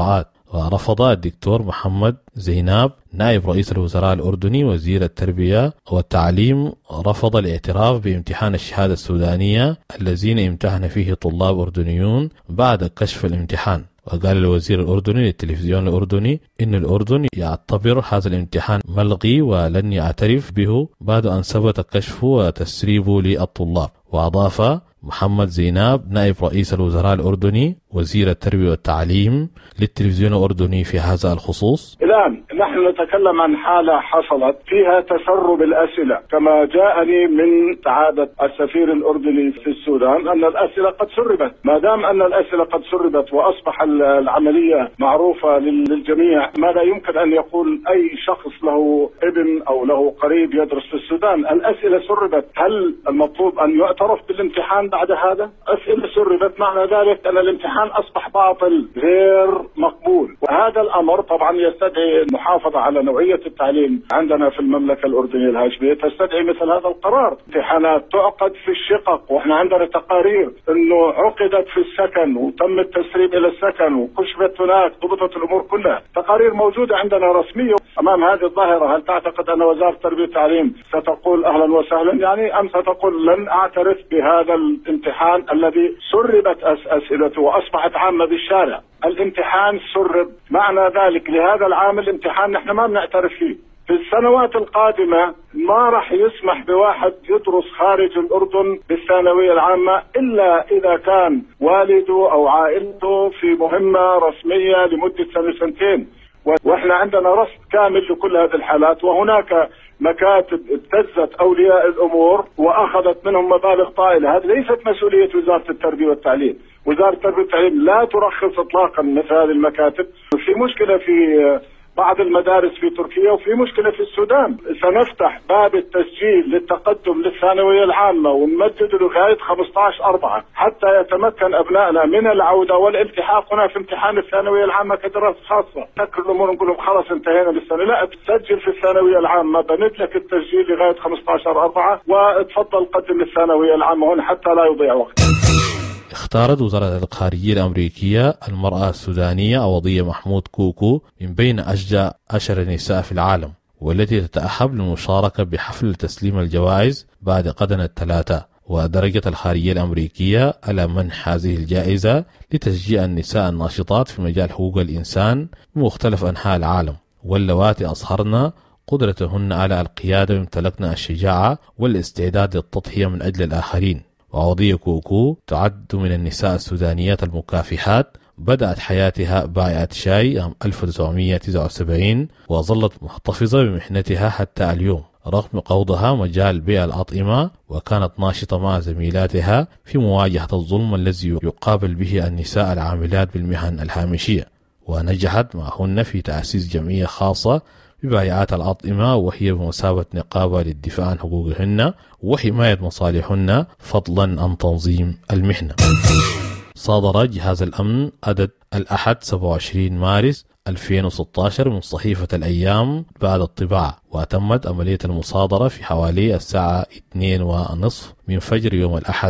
ورفض الدكتور محمد زيناب نائب رئيس الوزراء الأردني وزير التربية والتعليم رفض الاعتراف بامتحان الشهادة السودانية الذين امتحن فيه طلاب أردنيون بعد كشف الامتحان. وقال الوزير الأردني للتلفزيون الأردني إن الأردن يعتبر هذا الامتحان ملغي ولن يعترف به بعد أن ثبت كشفه وتسريبه للطلاب. وأضاف محمد زيناب نائب رئيس الوزراء الأردني وزير التربية والتعليم للتلفزيون الأردني في هذا الخصوص: الآن نحن نتكلم عن حالة حصلت فيها تسرب الأسئلة، كما جاءني من سعادة السفير الأردني في السودان أن الأسئلة قد سربت. ما دام أن الأسئلة قد سربت وأصبح العملية معروفة للجميع، ماذا يمكن أن يقول أي شخص له ابن أو له قريب يدرس في السودان؟ الأسئلة سربت، هل المطلوب أن يعترف بالامتحان بعد هذا؟ أسئلة سربت معنى ذلك أن الامتحان أصبح باطل غير مقبول، وهذا الأمر طبعا يستدعي المحافظة على نوعية التعليم عندنا في المملكة الأردنية الهاشمية، تستدعي مثل هذا القرار. امتحانات تعقد في الشقق، وإحنا عندنا تقارير أنه عقدت في السكن وتم التسريب إلى السكن وكشفت هناك، ضبطت الأمور كلها، تقارير موجودة عندنا رسمية. أمام هذه الظاهرة هل تعتقد أن وزارة التربية والتعليم ستقول أهلا وسهلا يعني، أم ستقول لن أعترف بهذا الامتحان الذي سربت أسئلته وأصبحت عامة بالشارع؟ الامتحان سرب، معنى ذلك لهذا العام الامتحان نحن ما بنعترف فيه. في السنوات القادمة ما راح يسمح بواحد يدرس خارج الأردن بالثانوية العامة إلا إذا كان والده أو عائلته في مهمة رسمية لمدة سنة سنتين، وإحنا عندنا رصد كامل لكل هذه الحالات. وهناك مكاتب ابتزت أولياء الأمور وأخذت منهم مبالغ طائلة. هذه ليست مسؤولية وزارة التربية والتعليم. وزارة التربية والتعليم لا ترخص إطلاقا مثل هذه المكاتب. في مشكلة في بعض المدارس في تركيا وفي مشكلة في السودان. سنفتح باب التسجيل للتقدم للثانوية العامة ونمدد لغاية 15/4 حتى يتمكن أبنائنا من العودة والالتحاق هنا في امتحان الثانوية العامة كدراسة خاصة. نكر الأمور نقول لهم خلاص انتهينا بالسنة، لا، تسجل في الثانوية العامة، بند لك التسجيل لغاية 15/4 وتفضل قدم الثانوية العامة هنا حتى لا يضيع وقت. اختارت وزارة الخارجية الأمريكية المرأة السودانية عوضية محمود كوكو من بين أشجع 10 نساء في العالم، والتي تتأهب للمشاركة بحفل تسليم الجوائز بعد غد الثلاثاء. ودرجت الخارجية الأمريكية على منح هذه الجائزة لتشجيع النساء الناشطات في مجال حقوق الإنسان بمختلف أنحاء العالم، واللواتي أظهرن قدرتهن على القيادة وامتلكن الشجاعة والاستعداد للتضحية من أجل الآخرين. وعوضية كوكو تعد من النساء السودانيات المكافحات، بدأت حياتها بائعة شاي عام 1979 وظلت محتفظة بمهنتها حتى اليوم رغم قوضها مجال بيع الأطعمة، وكانت ناشطة مع زميلاتها في مواجهة الظلم الذي يقابل به النساء العاملات بالمهن الهامشية، ونجحت معهن في تأسيس جمعية خاصة ببائعات الأطعمة، وهي بمثابة نقابة للدفاع عن حقوقهن وحماية مصالحهن فضلا عن تنظيم المهنة. صادر جهاز الأمن عدد الأحد 27 مارس 2016 من صحيفة الأيام بعد الطباعة، وتمت عملية المصادرة في حوالي الساعة 2:30 من فجر يوم الأحد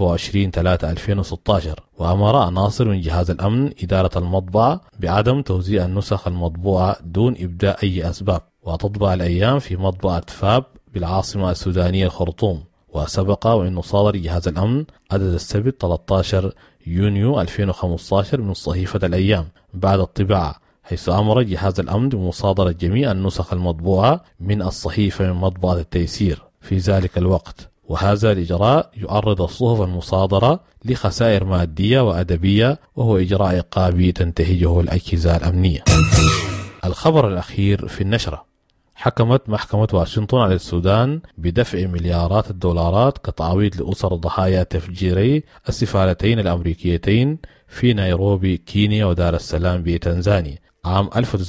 27/3/2016. وأمر عناصر من جهاز الأمن إدارة المطبعة بعدم توزيع النسخ المطبوعة دون إبداء أي أسباب، وتطبع الأيام في مطبعة فاب بالعاصمة السودانية الخرطوم. وسبق وأنه صادر جهاز الأمن عدد السبت 13 يونيو 2015 من صحيفة الأيام بعد الطباعة، حيث أمر جهاز الأمن بمصادرة جميع النسخ المطبوعة من الصحيفة من مطبعة التيسير في ذلك الوقت. وهذا الإجراء يعرض الصحف المصادرة لخسائر مادية وأدبية، وهو إجراء عقابي تنتهجه الأجهزة الأمنية. الخبر الأخير في النشرة: حكمت محكمة واشنطن على السودان بدفع مليارات الدولارات كتعويض لأسر ضحايا تفجيري السفارتين الأمريكيتين في نيروبي كينيا ودار السلام بتنزانيا عام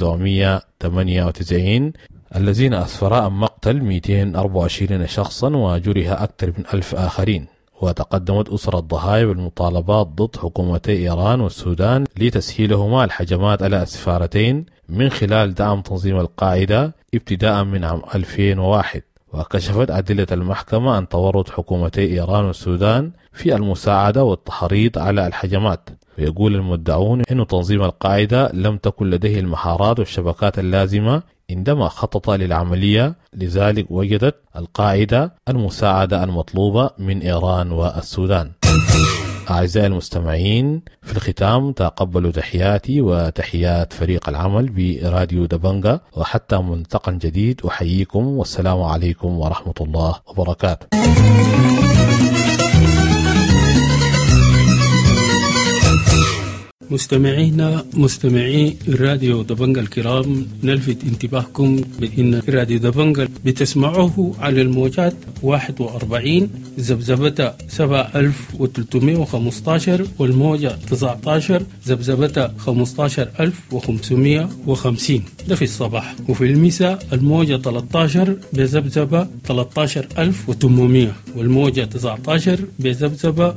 1998 الذين أسفرا عن مقتل 224 شخصا وجرح أكثر من 1000 آخرين. وتقدمت أسر الضحايا بالمطالبات ضد حكومتي إيران والسودان لتسهيلهما الهجمات على السفارتين من خلال دعم تنظيم القاعدة ابتداء من عام 2001. وكشفت أدلة المحكمة عن تورط حكومتي إيران والسودان في المساعدة والتحريض على الهجمات، ويقول المدعون أن تنظيم القاعدة لم تكن لديه المهارات والشبكات اللازمة عندما خطط للعملية، لذلك وجدت القاعدة المساعدة المطلوبة من إيران والسودان. أعزائي المستمعين، في الختام تقبلوا تحياتي وتحيات فريق العمل براديو دبنجة، وحتى ملتقى جديد أحييكم والسلام عليكم ورحمة الله وبركاته. مستمعي راديو دبنجة الكرام، نلفت انتباهكم بأن راديو دبنجة بتسمعوه على الموجات 41 زبزبة 7315 والموجة 19 زبزبة 15550. ده في الصباح. وفي المساء الموجة 13 بزبزبة 13800 والموجة 19 بزبزبة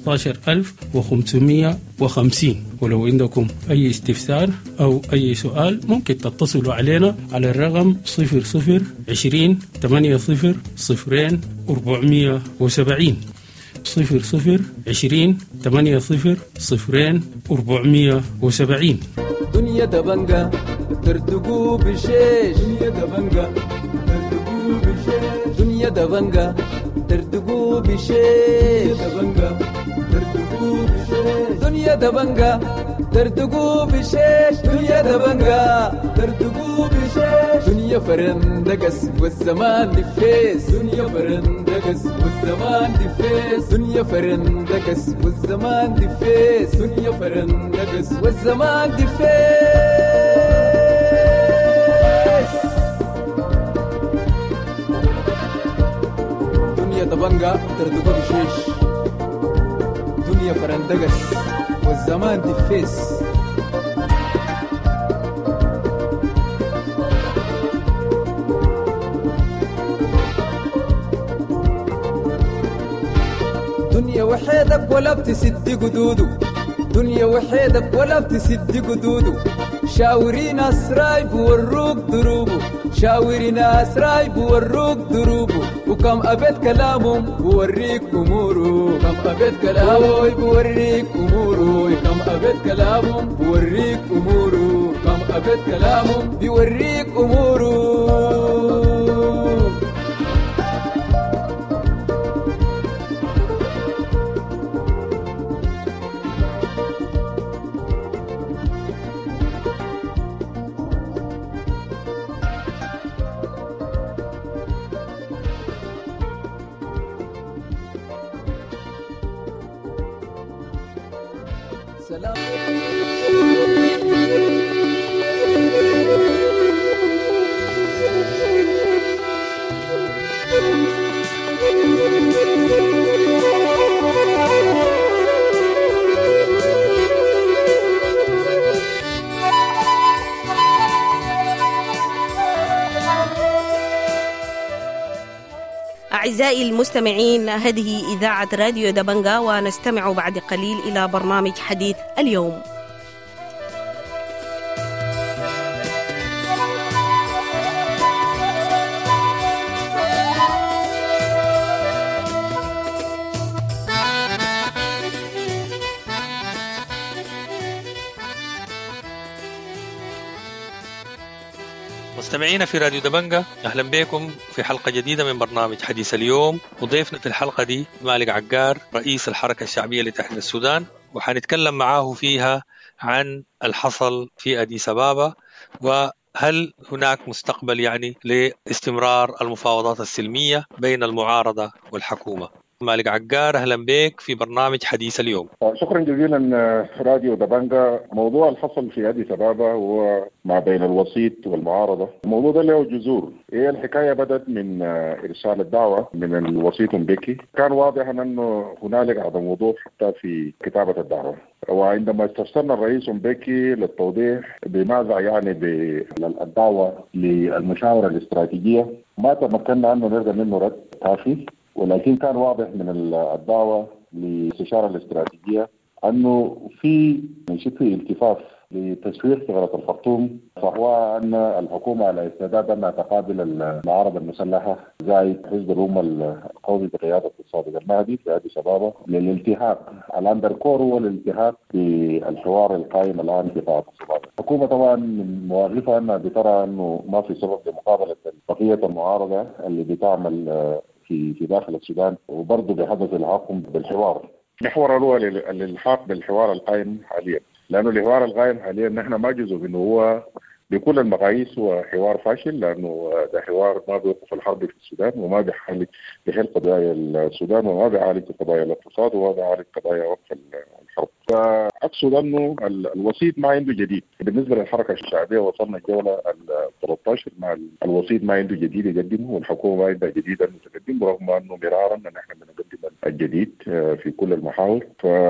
15550. ولو عندكم أي استفسار أو أي سؤال ممكن تتصلوا علينا على الرقم 0020 80 0 470 0020 80 0 470. دنيا دبنجة ترتقو بشيش، دنيا دبنجة ترتقو بشيش، دنيا دبنجة ترتقو بشيش، دنيا دبنجة ترتقو بشيش، دنيا دبنجة ترتقو بشيش، دنيا فرندقس والزمان دفيس، دنيا فرندقس والزمان دفيس، دنيا فرندقس والزمان دفيس، دنيا فرندقس والزمان دفيس. دنيا دبنجة ترتقو بشيش، دنيا فرندقس والزمان دفيس. دنيا وحيدك ولا بتسد قدودو، دنيا وحيدك ولا بتسد قدودو، شاوري ناس راي بوروك دروبو، شاوري ناس راي بوروك دروبو، وكم أبد كلامهم بوريك أمورو، كم أبد كلامهم بوريك أمورو، كم أبد كلامهم بوريك أمورو، كم أبد كلامهم بوريك أمورو. أعزائي المستمعين، هذه إذاعة راديو دبنجة، ونستمع بعد قليل إلى برنامج حديث اليوم. مستمعينا في راديو دبنجة، أهلا بكم في حلقة جديدة من برنامج حديث اليوم. وضيفنا في الحلقة دي مالك عقار، رئيس الحركة الشعبية لتحرير السودان، وحنتكلم معاه فيها عن الحصل في أديس أبابا، وهل هناك مستقبل يعني لاستمرار المفاوضات السلمية بين المعارضة والحكومة. مالك عقار، أهلا بك في برنامج حديث اليوم. شكرا جزيلا راديو دبنجة. موضوع الحصل في أديس أبابا هو ما بين الوسيط والمعارضة. الموضوع ده له جذور. هي الحكاية بدأت من إرسال الدعوة من الوسيط مبكي. كان واضح أنه هنالك عدم وضوح حتى في كتابة الدعوة، وعندما استفسرنا الرئيس مبكي للتوضيح بماذا يعني بالدعوة للمشاورة الاستراتيجية، ما تمكنا أنه نرجع منه رد كافي، ولكن كان واضح من الدعوة للاستشارة الاستراتيجية أنه في شبه التفاف لتسويق ثغرة الخرطوم، فهو أن الحكومة على استعداد أنها تقابل المعارضة المسلحة زي حزب الأمة القومي بقيادة الصادق المهدي في أديس أبابا للالتحاق. الأندركور هو الالتحاق بالحوار القائم الآن في قاعة الصباح. الحكومة طبعا من مواقفها أنها بترى أنه ما في سبب لمقابلة بقية المعارضة اللي بتعمل في داخل السودان، وبرضه بحدث الحاكم بالحوار. محور الأول الالحاق بالحوار القائم حاليا، لأنه الحوار القائم حاليا نحن ما جزء منه هو بكل المقاييس هو حوار فاشل، لأنه ده حوار ما بيوقف الحرب في السودان وما بيحل قضايا السودان وما بيعالج قضايا الاقتصاد وما بيعالج قضايا وقف الحرب. فأقصد أنه الوسيط ما عنده جديد. بالنسبة للحركة الشعبية وصلنا الجولة 13 مع الوسيط ما عنده جديد يقدمه، والحكومة ما عندها جديد أن تقدم، رغم أنه مرارا أن نحن بنقدم الجديد في كل المحاور.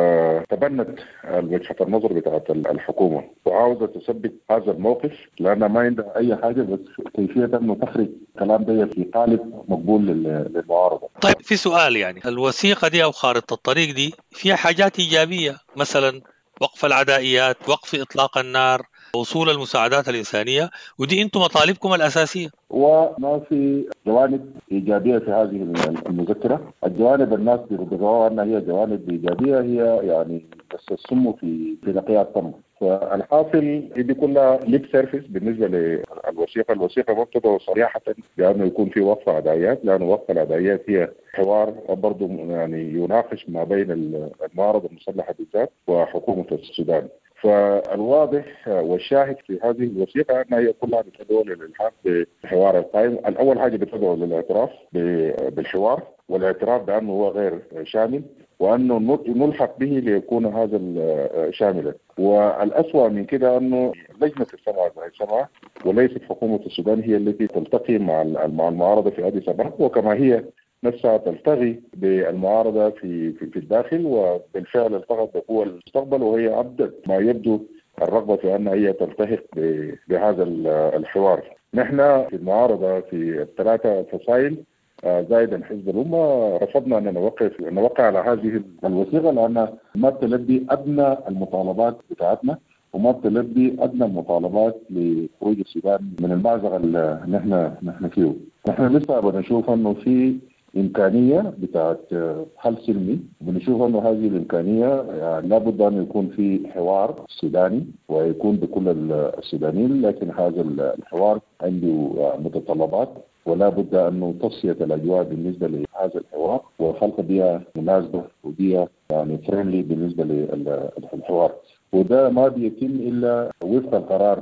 فتبنت وجهة النظر بتاعت الحكومة وعاوزة تثبت هذا الموقف، لأنها ما عندها أي حاجة بس كيفية أنه تخرج كلام ده في قالب مقبول للمعارضة. طيب في سؤال، يعني الوثيقة دي أو خارطة الطريق دي فيها حاجات إيجابية، مثلا وقف العدائيات، وقف إطلاق النار، وصول المساعدات الإنسانية، ودي أنتم مطالبكم الأساسية. وما في جوانب إيجابية في هذه المذكرة. الجوانب الناس بيرضوا أنها هي جوانب إيجابية، هي يعني بس السم في نقيع التمر. فالحاصل دي كلها ليب سيرفيس بالنسبة للوثيقة. الوثيقة ما بتدعو صريحة بأنه يكون في وقف عدائيات، لأنه وقف العدائيات هي حوار برضه يعني يناقش ما بين المعارضة المسلحة بالذات وحكومة السودان. فالواضح والشاهد في هذه الوثيقة أنها هي كلها بتدعو للإلحاق بحوار القائم. الأول حاجة بتدعو للاعتراف بالحوار، والاعتراف بأنه هو غير شامل، وأنه نلحق به ليكون هذا شاملا. والأسوأ من كده أنه لجنة السمع وليست حكومة السودان هي التي تلتقي مع المعارضة في أديس أبابا، وكما هي نفسها تلتغي بالمعارضة في الداخل، وبالفعل التقت بقوى المستقبل وهي أبدت ما يبدو الرغبة في أن هي تلتحق بهذا الحوار. نحن في المعارضة في الثلاثة فصائل زائدا حزب الأمة رفضنا أن نوقع على هذه الوثيقة، لأن ما تلبي أدنى المطالبات بتاعتنا وما تلبي أدنى المطالبات لخروج السودان من المأزق اللي نحن فيه. نحن لسه بنشوف أنه في إمكانية بتاعت حل سلمي، بنشوف أنه هذه الإمكانية يعني لابد أن يكون في حوار سوداني ويكون بكل السودانيين، لكن هذا الحوار عنده متطلبات ولا بد أنه تصفية الأجواء بالنسبة لهذا الحوار وخلق بيئة مناسبة وبيئة يعني فريندلي بالنسبة للحوار. وده ما بيتم إلا وفق القرار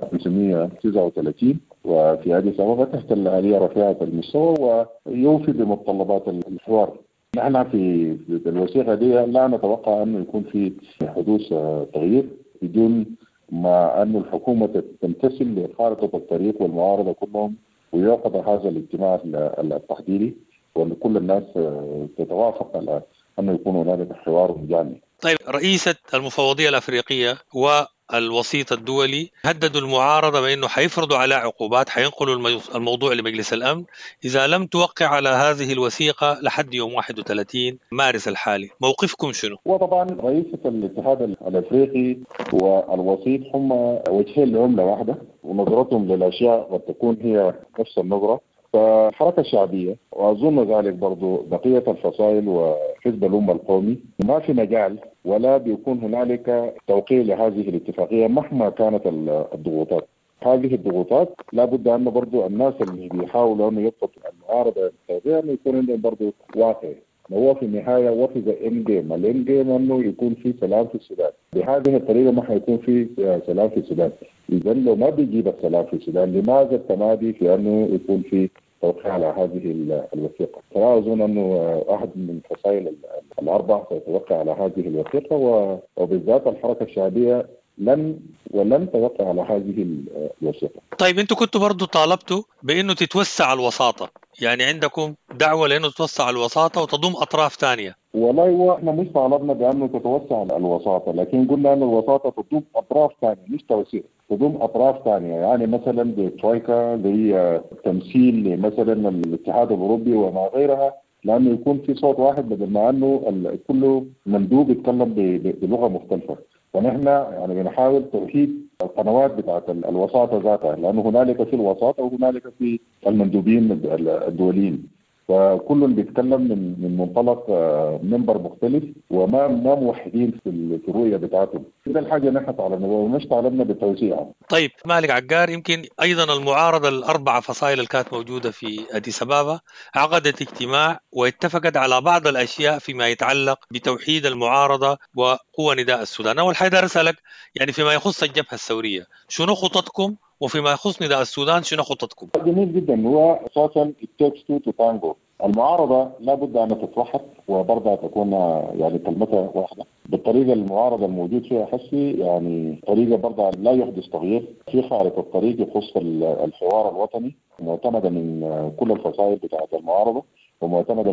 539 وفي أديس أبابا تحت الآلية رفيعة المستوى ويوفي بمتطلبات الحوار. نحن في الوثيقة دي لا نتوقع أنه يكون في حدوث تغيير بدون ما أن الحكومة تمتثل لخارطة الطريق والمعارضة كلهم ويعقد هذا الاجتماع التحضيري وأن كل الناس تتوافق على أنه يكون هنالك حوار مجاني. طيب رئيسة المفوضية الأفريقية والوسيط الدولي هددوا المعارضة بأنه حيفرضوا على عقوبات، حينقلوا الموضوع لمجلس الأمن إذا لم توقع على هذه الوثيقة لحد يوم 31 مارس الحالي. موقفكم شنو؟ وطبعا رئيسة الاتحاد الأفريقي والوسيط هم وجهين لعملة واحدة، ونظرتهم للأشياء قد تكون هي نفس النظرة. فالحركة الشعبية وأظن ذلك برضو بقية الفصائل وحزب الأمة القومي ما في مجال ولا بيكون هنالك توقيع لهذه الاتفاقية مهما كانت الضغوطات. هذه الضغوطات لابد أن برضو الناس اللي بيحاولوا أن يضبطوا المعارضة أن يكون عندهم برضو واقع. هو في النهاية وفز الإند جيم أنه يكون في سلام في السودان. بهذه الطريقة ما حيكون في سلام في السودان. إذا لو ما بيجيب السلام في السودان لماذا التمادي في أنه يكون في توقيع على هذه الوثيقة؟ فلا أظن أنه أحد من الفصائل الأربع سيتوقع على هذه الوثيقة، وبالذات الحركة الشعبية لن توقع على هذه الوثيقة. طيب أنتوا كنتوا برضو طالبتوا بأنه تتوسع الوساطة، يعني عندكم دعوة لأنه تتوسع الوساطة وتضم أطراف ثانية. والله هو احنا مش طالبنا بأنه تتوسع الوساطة، لكن قلنا أن الوساطة تضم أطراف ثانية مش توسيع، تضم أطراف ثانية، يعني مثلا بترويكا تمثيل مثلا الاتحاد الأوروبي وما غيرها، لأنه يكون في صوت واحد بدل ما أنه كل مندوب يتكلم بلغة مختلفة. ونحن يعني بنحاول توحيد القنوات بتاعت الوساطة ذاتها، لأنه هنالك في الوساطة وهنالك في المندوبين الدوليين، فكل بيتكلم من منطلق منبر مختلف وما موحدين في الرؤية بتاعتهم. ده الحاجة نحن طالبنا ومش طالبنا بالتوسيع. طيب مالك عقار، يمكن أيضا المعارضة الأربع فصائل اللي كانت موجودة في أديس أبابا عقدت اجتماع واتفقت على بعض الأشياء فيما يتعلق بتوحيد المعارضة وقوى نداء السودان. أول حاجة أسألك يعني فيما يخص الجبهة الثورية شنو خططكم، وفيما يخص نداء السودان شنو خططكم؟ جميل جدا. هو أساسا it takes two to tango. المعارضة لابد أن تتوحد وبرضها تكون يعني كلمتها واحدة. بالطريقة المعارضة الموجود فيها حسي يعني طريقة برضها لا يحدث تغيير في خارطة الطريق يخص الحوار الوطني، معتمدة من كل الفصائل بتاعت المعارضة ومعتمدة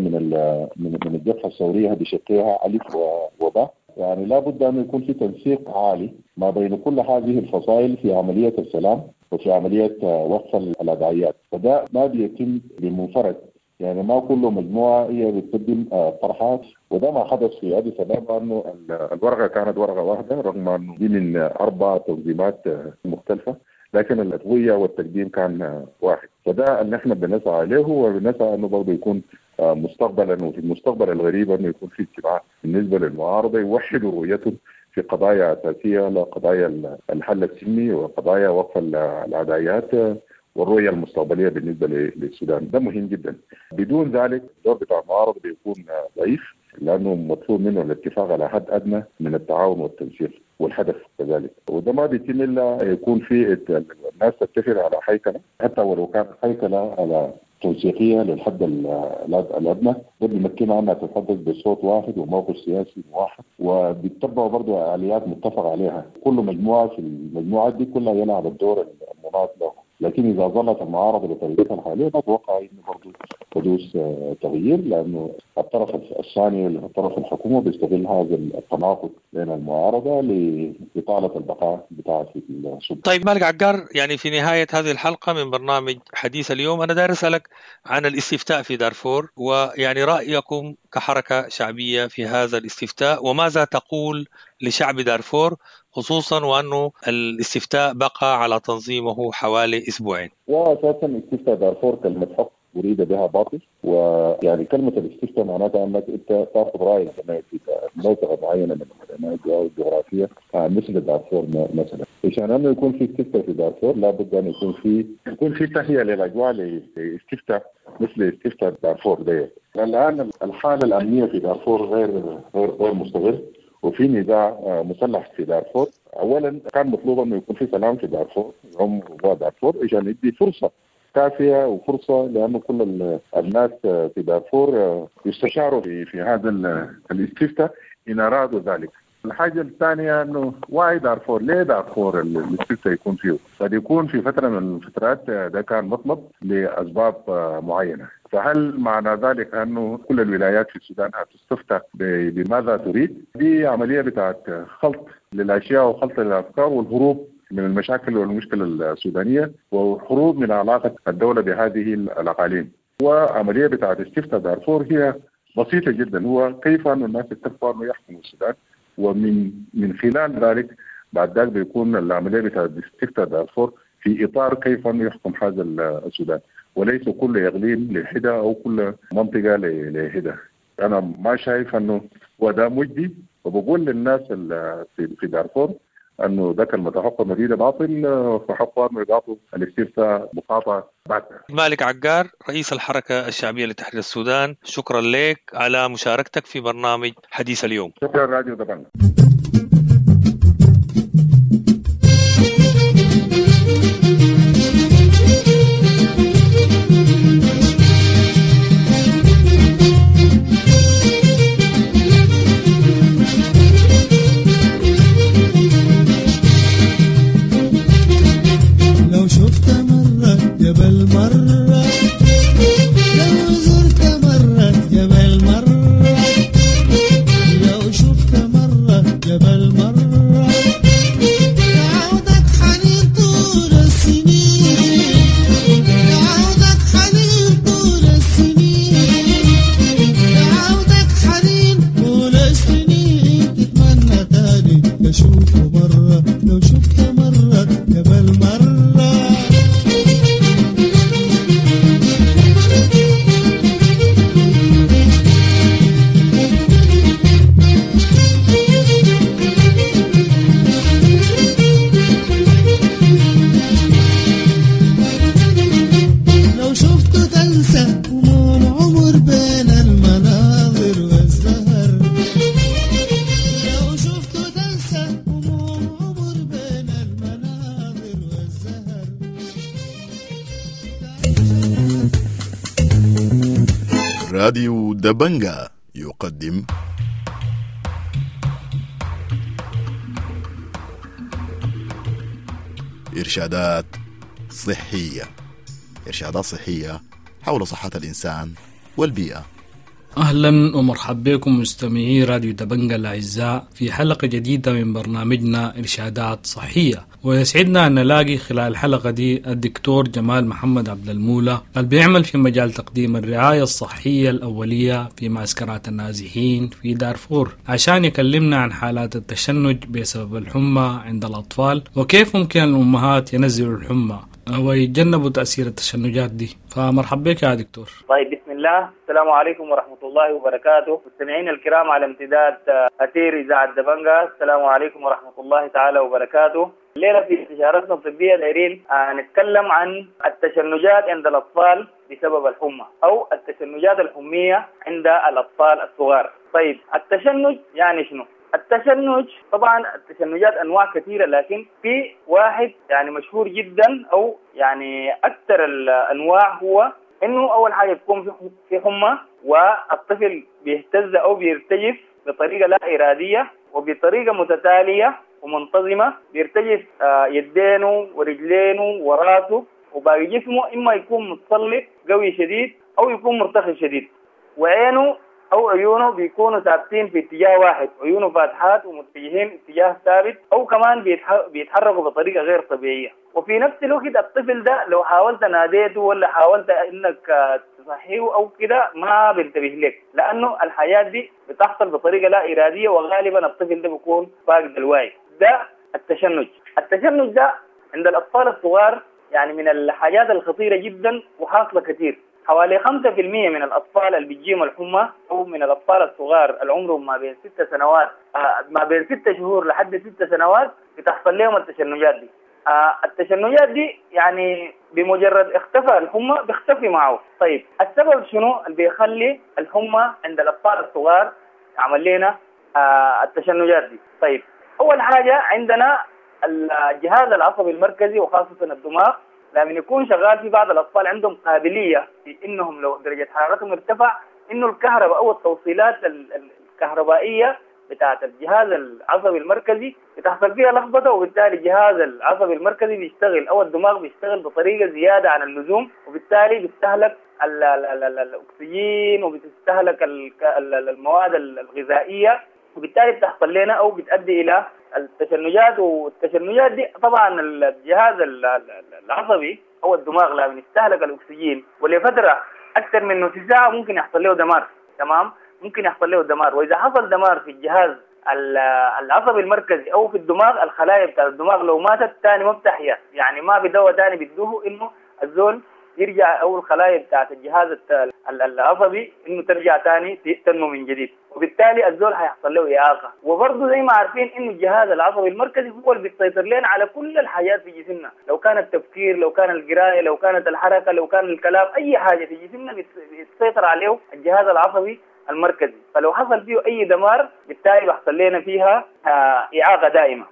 من الجبهة الثورية بشكلها ألف وباء. يعني لابد أن يكون في تنسيق عالي ما بين كل هذه الفصائل في عملية السلام وفي عملية وقف الأدعيات، فده ما بيتم بمنفرد، يعني ما كل مجموعة هي بتقدم طرحات، وده ما حدث في أديس أبابا أنه الورقة كانت ورقة واحدة رغم أنه دي من 4 تنظيمات مختلفة، لكن الأدوية والتقديم كان واحد. فده اللي احنا بنسعى عليه، وبنسعى أنه برضه يكون مستقبلا وفي المستقبل الغريب أنه يكون في اجتماع بالنسبة للمعارضة يوحدوا رؤيتهم في قضايا أساسية، لا قضايا الحل السلمي وقضايا وقف العدايات والرؤية المستقبلية بالنسبة للسودان. ده مهم جدا. بدون ذلك الدور بتاع المعارضة بيكون ضعيف، لأنه مطلوب منه الاتفاق على حد أدنى من التعاون والتنسيق والهدف كذلك، وده ما بيتم إلا يكون في الناس تتفق على هيكلة، حتى ولو كانت هيكلة على توثيقية للحد الأدنى، ده بيمكنها أنها تتحدث بصوت واحد وموقف سياسي واحد، وبيتبعوا برضه آليات متفق عليها. كل مجموعة في المجموعات دي كلها يلعب الدور المناط له، لكن إذا ظلت المعارضة بطريقتها الحالية أتوقع إنه برضه حدوث تغيير، لأنه الطرف الثاني الطرف الحكومة بيستغل هذا التناقض بين المعارضة لإطالة البقاء بتاعه في السلطة. طيب مالك عقار، يعني في نهاية هذه الحلقة من برنامج حديث اليوم أنا داير أسألك عن الاستفتاء في دارفور، ويعني رأيكم كحركة شعبية في هذا الاستفتاء، وماذا تقول لشعب دارفور خصوصا وأنه الاستفتاء بقى على تنظيمه حوالي أسبوعين؟ وأساسا استفتاء دارفور كلمة حق أريد بها باطل، ويعني كلمة الاستفتاء معناتها أنك أنت تأخذ رأي في منطقة معينة من المناطق أو الجغرافية مثل دارفور مثلا. عشان أنه يكون في استفتاء في دارفور لابد أن يكون في تهيئة للأجواء لاستفتاء مثل استفتاء دارفور ده. الآن الحالة الأمنية في دارفور غير مستقر، وفي نزاع مسلح في دارفور. أولا كان مطلوب أنه يكون في سلام في دارفور هم دارفور عشان يدي فرصة كافية وفرصة لأنه كل الناس في دارفور يستشاروا في هذا الاستفتاء إن أرادوا ذلك. الحاجة الثانية أنه واي دارفور، ليه دارفور الاستفتاء يكون فيه؟ قد يكون في فترة من الفترات ده كان مطلب لأسباب معينة، فهل معنى ذلك أنه كل الولايات في السودان هتستفتى بماذا تريد؟ دي عملية بتاعت خلط للأشياء وخلط للأفكار والهروب من المشاكل والمشكلة السودانية والهروب من علاقة الدولة بهذه الأقاليم. وعملية بتاعت استفتاء دارفور هي بسيطة جدا، هو كيف أن الناس اتفقوا أنه يحكموا السودان، ومن خلال ذلك بعد ذلك بيكون العملية بتاعت استفتاء دارفور في إطار كيف أنه يحكم هذا السودان، وليس كل إقليم لحدة أو كل منطقة لحدة. أنا ما شايف أنه وده مجدي، وبقول للناس في دارفور أنه ذاك المتحقق مريد باطل، فحقوا أنه يضاطوا الاستفتاء مقاطعة بعد. مالك عقار رئيس الحركة الشعبية لتحرير السودان، شكرا لك على مشاركتك في برنامج حديث اليوم. شكرا راديو دبنجا. دبنجا يقدم إرشادات صحية حول صحة الإنسان والبيئة. أهلا ومرحبا بكم مستمعي راديو دبنجا الأعزاء في حلقة جديدة من برنامجنا إرشادات صحية، ويسعدنا أن نلاقي خلال الحلقة دي الدكتور جمال محمد عبد المولى اللي بيعمل في مجال تقديم الرعاية الصحية الأولية في معسكرات النازحين في دارفور، عشان يكلمنا عن حالات التشنج بسبب الحمى عند الأطفال وكيف ممكن الأمهات ينزلوا الحمى ويتجنبوا تأثير التشنجات دي. فمرحبا بك يا دكتور. طيب، بسم الله، السلام عليكم ورحمة الله وبركاته. مستمعين الكرام على امتداد أثير إذاعة دبنجا، السلام عليكم ورحمة الله تعالى وبركاته. الليلة في استشارتنا الطبية دايرين نتكلم عن التشنجات عند الأطفال بسبب الحمى أو التشنجات الحمية عند الأطفال الصغار. طيب، التشنج يعني شنو؟ التشنج طبعا التشنجات انواع كثيره، لكن في واحد يعني مشهور جدا او يعني اكثر الانواع هو انه اول حاجه تكون في حمى والطفل بيهتز او بيرتجف بطريقه لا اراديه وبطريقه متتاليه ومنتظمه، بيرتجف يدينه ورجلينه وراسه وباقي جسمه، اما يكون متصلب قوي شديد او يكون مرتخي شديد، وعينه أو عيونه بيكونوا ثابتين في اتجاه واحد، عيونه فاتحات ومتجهين اتجاه ثابت، أو كمان بيتحركوا بطريقة غير طبيعية. وفي نفس الوقت الطفل ده لو حاولت ناديته ولا حاولت إنك تصحيه أو كده ما بينتبه لك، لأنه الحياة دي بتحصل بطريقة لا إرادية، وغالبا الطفل ده بيكون فاقد الوعي. ده التشنج. التشنج ده عند الأطفال الصغار يعني من الحاجات الخطيرة جدا وحاصلة كثير. حوالي 5% من الأطفال اللي بيجيهم الحمى أو من الأطفال الصغار العمرهم ما بين 6 سنوات ما بين 6 شهور لحد 6 سنوات بتحصل لهم التشنجات دي. التشنجات دي يعني بمجرد اختفى الحمى بيختفي معه. طيب، السبب شنو اللي بيخلي الحمى عند الأطفال الصغار يعمل لنا التشنجات دي؟ طيب، أول حاجة عندنا الجهاز العصبي المركزي وخاصة الدماغ لما يكون شغال. في بعض الأطفال عندهم قابلية في إنهم لو درجة حرارتهم ارتفع إنه الكهرباء أو التوصيلات الكهربائية بتاعة الجهاز العصبي المركزي بتحصل فيها لخبطة، وبالتالي الجهاز العصبي المركزي بيشتغل أو الدماغ بيشتغل بطريقة زيادة عن اللزوم، وبالتالي بيستهلك الأكسجين وبتستهلك المواد الغذائية، وبالتالي بتحصل لنا أو بتؤدي إلى التشنجات. والتشنجات دي طبعا الجهاز العصبي او الدماغ لما يستهلك الاكسجين ولفتره اكثر من نص ساعه ممكن يحصل له دمار. تمام، ممكن يحصل له دمار. واذا حصل دمار في الجهاز العصبي المركزي او في الدماغ، الخلايا بتاع الدماغ لو ماتت ثاني ما بتحيا، يعني ما بدواء ثاني بيدوه انه الزول يرجع او الخلايا بتاعت الجهاز العصبي انه ترجع ثاني تنمو من جديد، وبالتالي الزول هيحصل له اعاقه. وبرضه زي ما عارفين انه الجهاز العصبي المركزي هو اللي بيسيطر لنا على كل الحاجات في جسمنا، لو كان التفكير، لو كان القرايه، لو كانت الحركه، لو كان الكلام، اي حاجه في جسمنا بيسيطر عليه الجهاز العصبي المركزي. فلو حصل فيه اي دمار بالتالي بيحصل لنا فيها اعاقه دائمه.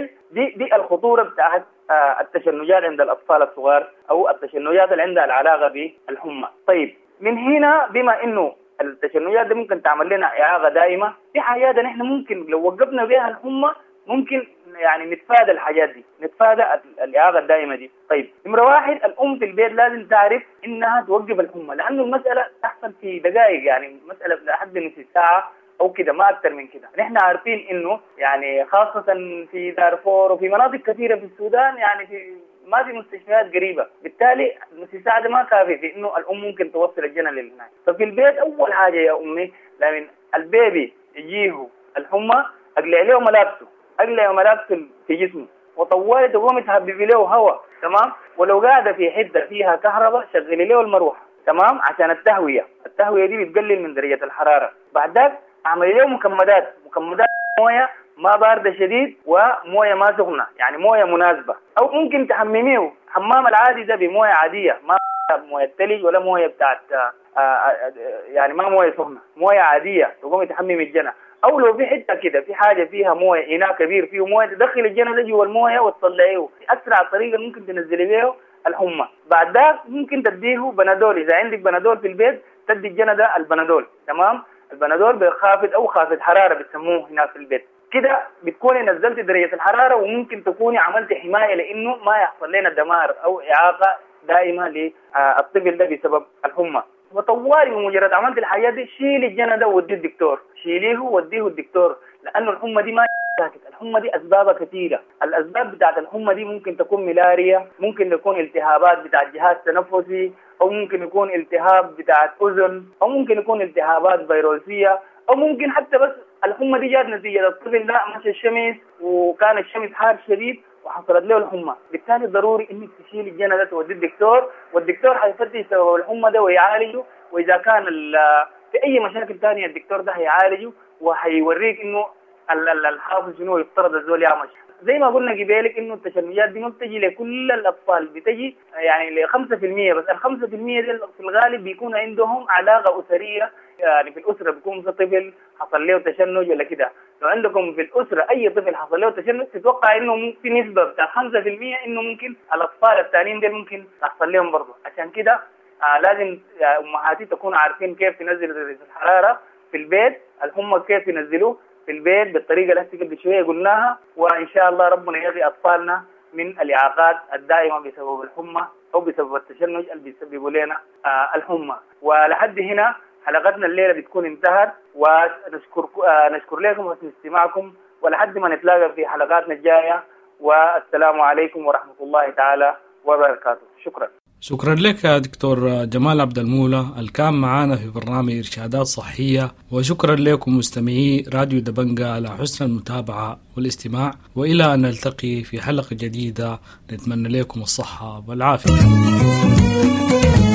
دي الخطوره بتاعت التشنجات عند الأطفال الصغار أو التشنجات اللي عندها العلاقة بالحمى. طيب، من هنا بما إنه التشنجات دي ممكن تعمل لنا إعاقة دائمة، في حاجات نحن ممكن لو وقفنا بها الحمى ممكن يعني نتفادى الحاجات دي، نتفادى الإعاقة الدائمة دي. طيب، نمرة واحد، الأم في البيت لازم تعرف إنها توقف الحمى، لأنه المسألة تحصل في دقائق، يعني مسألة لحد نص ساعة أو كده، ما أكثر من كده. نحن عارفين إنه يعني خاصة في دارفور وفي مناطق كثيرة في السودان يعني ما في مستشفيات قريبة، بالتالي نص ساعة ده ما كافي في إنه الأم ممكن توصل الجنة للهناك. ففي البيت أول حاجة يا أمي لما البيبي يجيه الحمى أقلع له ملابسه في جسمه، وطوالي تقومي تهببي له هواء. تمام، ولو قاعدة في حتة فيها كهرباء شغلي له المروحة. تمام، عشان التهوية دي بتقلل من درجة الحرارة. بعد ذلك اعملي له مكمدات مويه ما باردة شديد ومويه ما سخنة، يعني مويه مناسبة، او ممكن تحمميه حمام العادي ده بمويه عادية، ما مويه ثلج ولا مويه بتاعت يعني ما مويه سخنة، مويه عادية تقومي تحممي الجنة. او لو في حته كده في حاجه فيها مويه، اناء كبير فيه مويه، تدخل الجنة ده جوا المويه وتطلعيه اسرع طريقه ممكن تنزلي بيه الحمى. بعد ذاك ممكن تديه بنادول، اذا عندك بنادول في البيت تدي الجندة البنادول. تمام؟ البنادول بخافض أو خافض حرارة بتسموه هنا في البيت. كده بتكوني نزلت درجة الحرارة وممكن تكوني عملت حماية لأنه ما يحصل لنا دمار أو إعاقة دائمة للطفل ده بسبب الحمى. وطوالي بمجرد عملت الحاجات دي شيلي الجندة ووديه الدكتور، شيليه ووديه الدكتور، لأنه الحمى دي ما ساكت، الحمى دي أسبابها كثيرة. الأسباب بتاعت الحمى دي ممكن تكون ملاريا، ممكن تكون التهابات بتاعت جهاز تنفسي، أو ممكن يكون التهاب بتاعت أذن، أو ممكن يكون التهابات فيروسية، أو ممكن حتى بس الحمى دي جات نتيجة الطفل ده مشى الشمس وكان الشمس حار شديد وحصلت له الحمى. بالتالي ضروري انك تشيل الجنة تودي الدكتور، والدكتور حيفتش سبب الحمى ده ويعالجه، واذا كان في اي مشاكل ثانيه الدكتور ده هيعالجه وهيوريك انه الحافظ شنو يفترض الزول يعمل. زي ما قلنا قبالك انه التشنجات دي ما بتجي لكل الاطفال، بتجي يعني ل 5%، بس ال 5% دي في الغالب بيكون عندهم علاقه اسريه، يعني في الاسره بيكون في طفل حصل له تشنج ولا كده. لو عندكم في الاسره اي طفل حصل له تشنج تتوقع انه في نسبه بتاع 5% انه ممكن الاطفال الثانيين دي ممكن تحصل لهم برضه. عشان كده لازم امهاتي تكونوا عارفين كيف تنزل درجه الحراره في البيت، الحمى كيف ينزلوه في البيت بالطريقه اللي قبل شويه قلناها، وان شاء الله ربنا يقي اطفالنا من الاعاقات الدائمه بسبب الحمى او بسبب التشنج اللي بيسببوا لنا الحمى. ولحد هنا حلقتنا الليله بتكون انتهت، ونشكر لكم حسن استماعكم، ولحد ما نتلاقى في حلقاتنا الجايه، والسلام عليكم ورحمه الله تعالى وبركاته. شكرا لك يا دكتور جمال عبد المولى الكان معنا في برنامج إرشادات صحية، وشكرا لكم مستمعي راديو دبنجة على حسن المتابعة والاستماع، وإلى أن نلتقي في حلقة جديدة نتمنى لكم الصحة والعافية.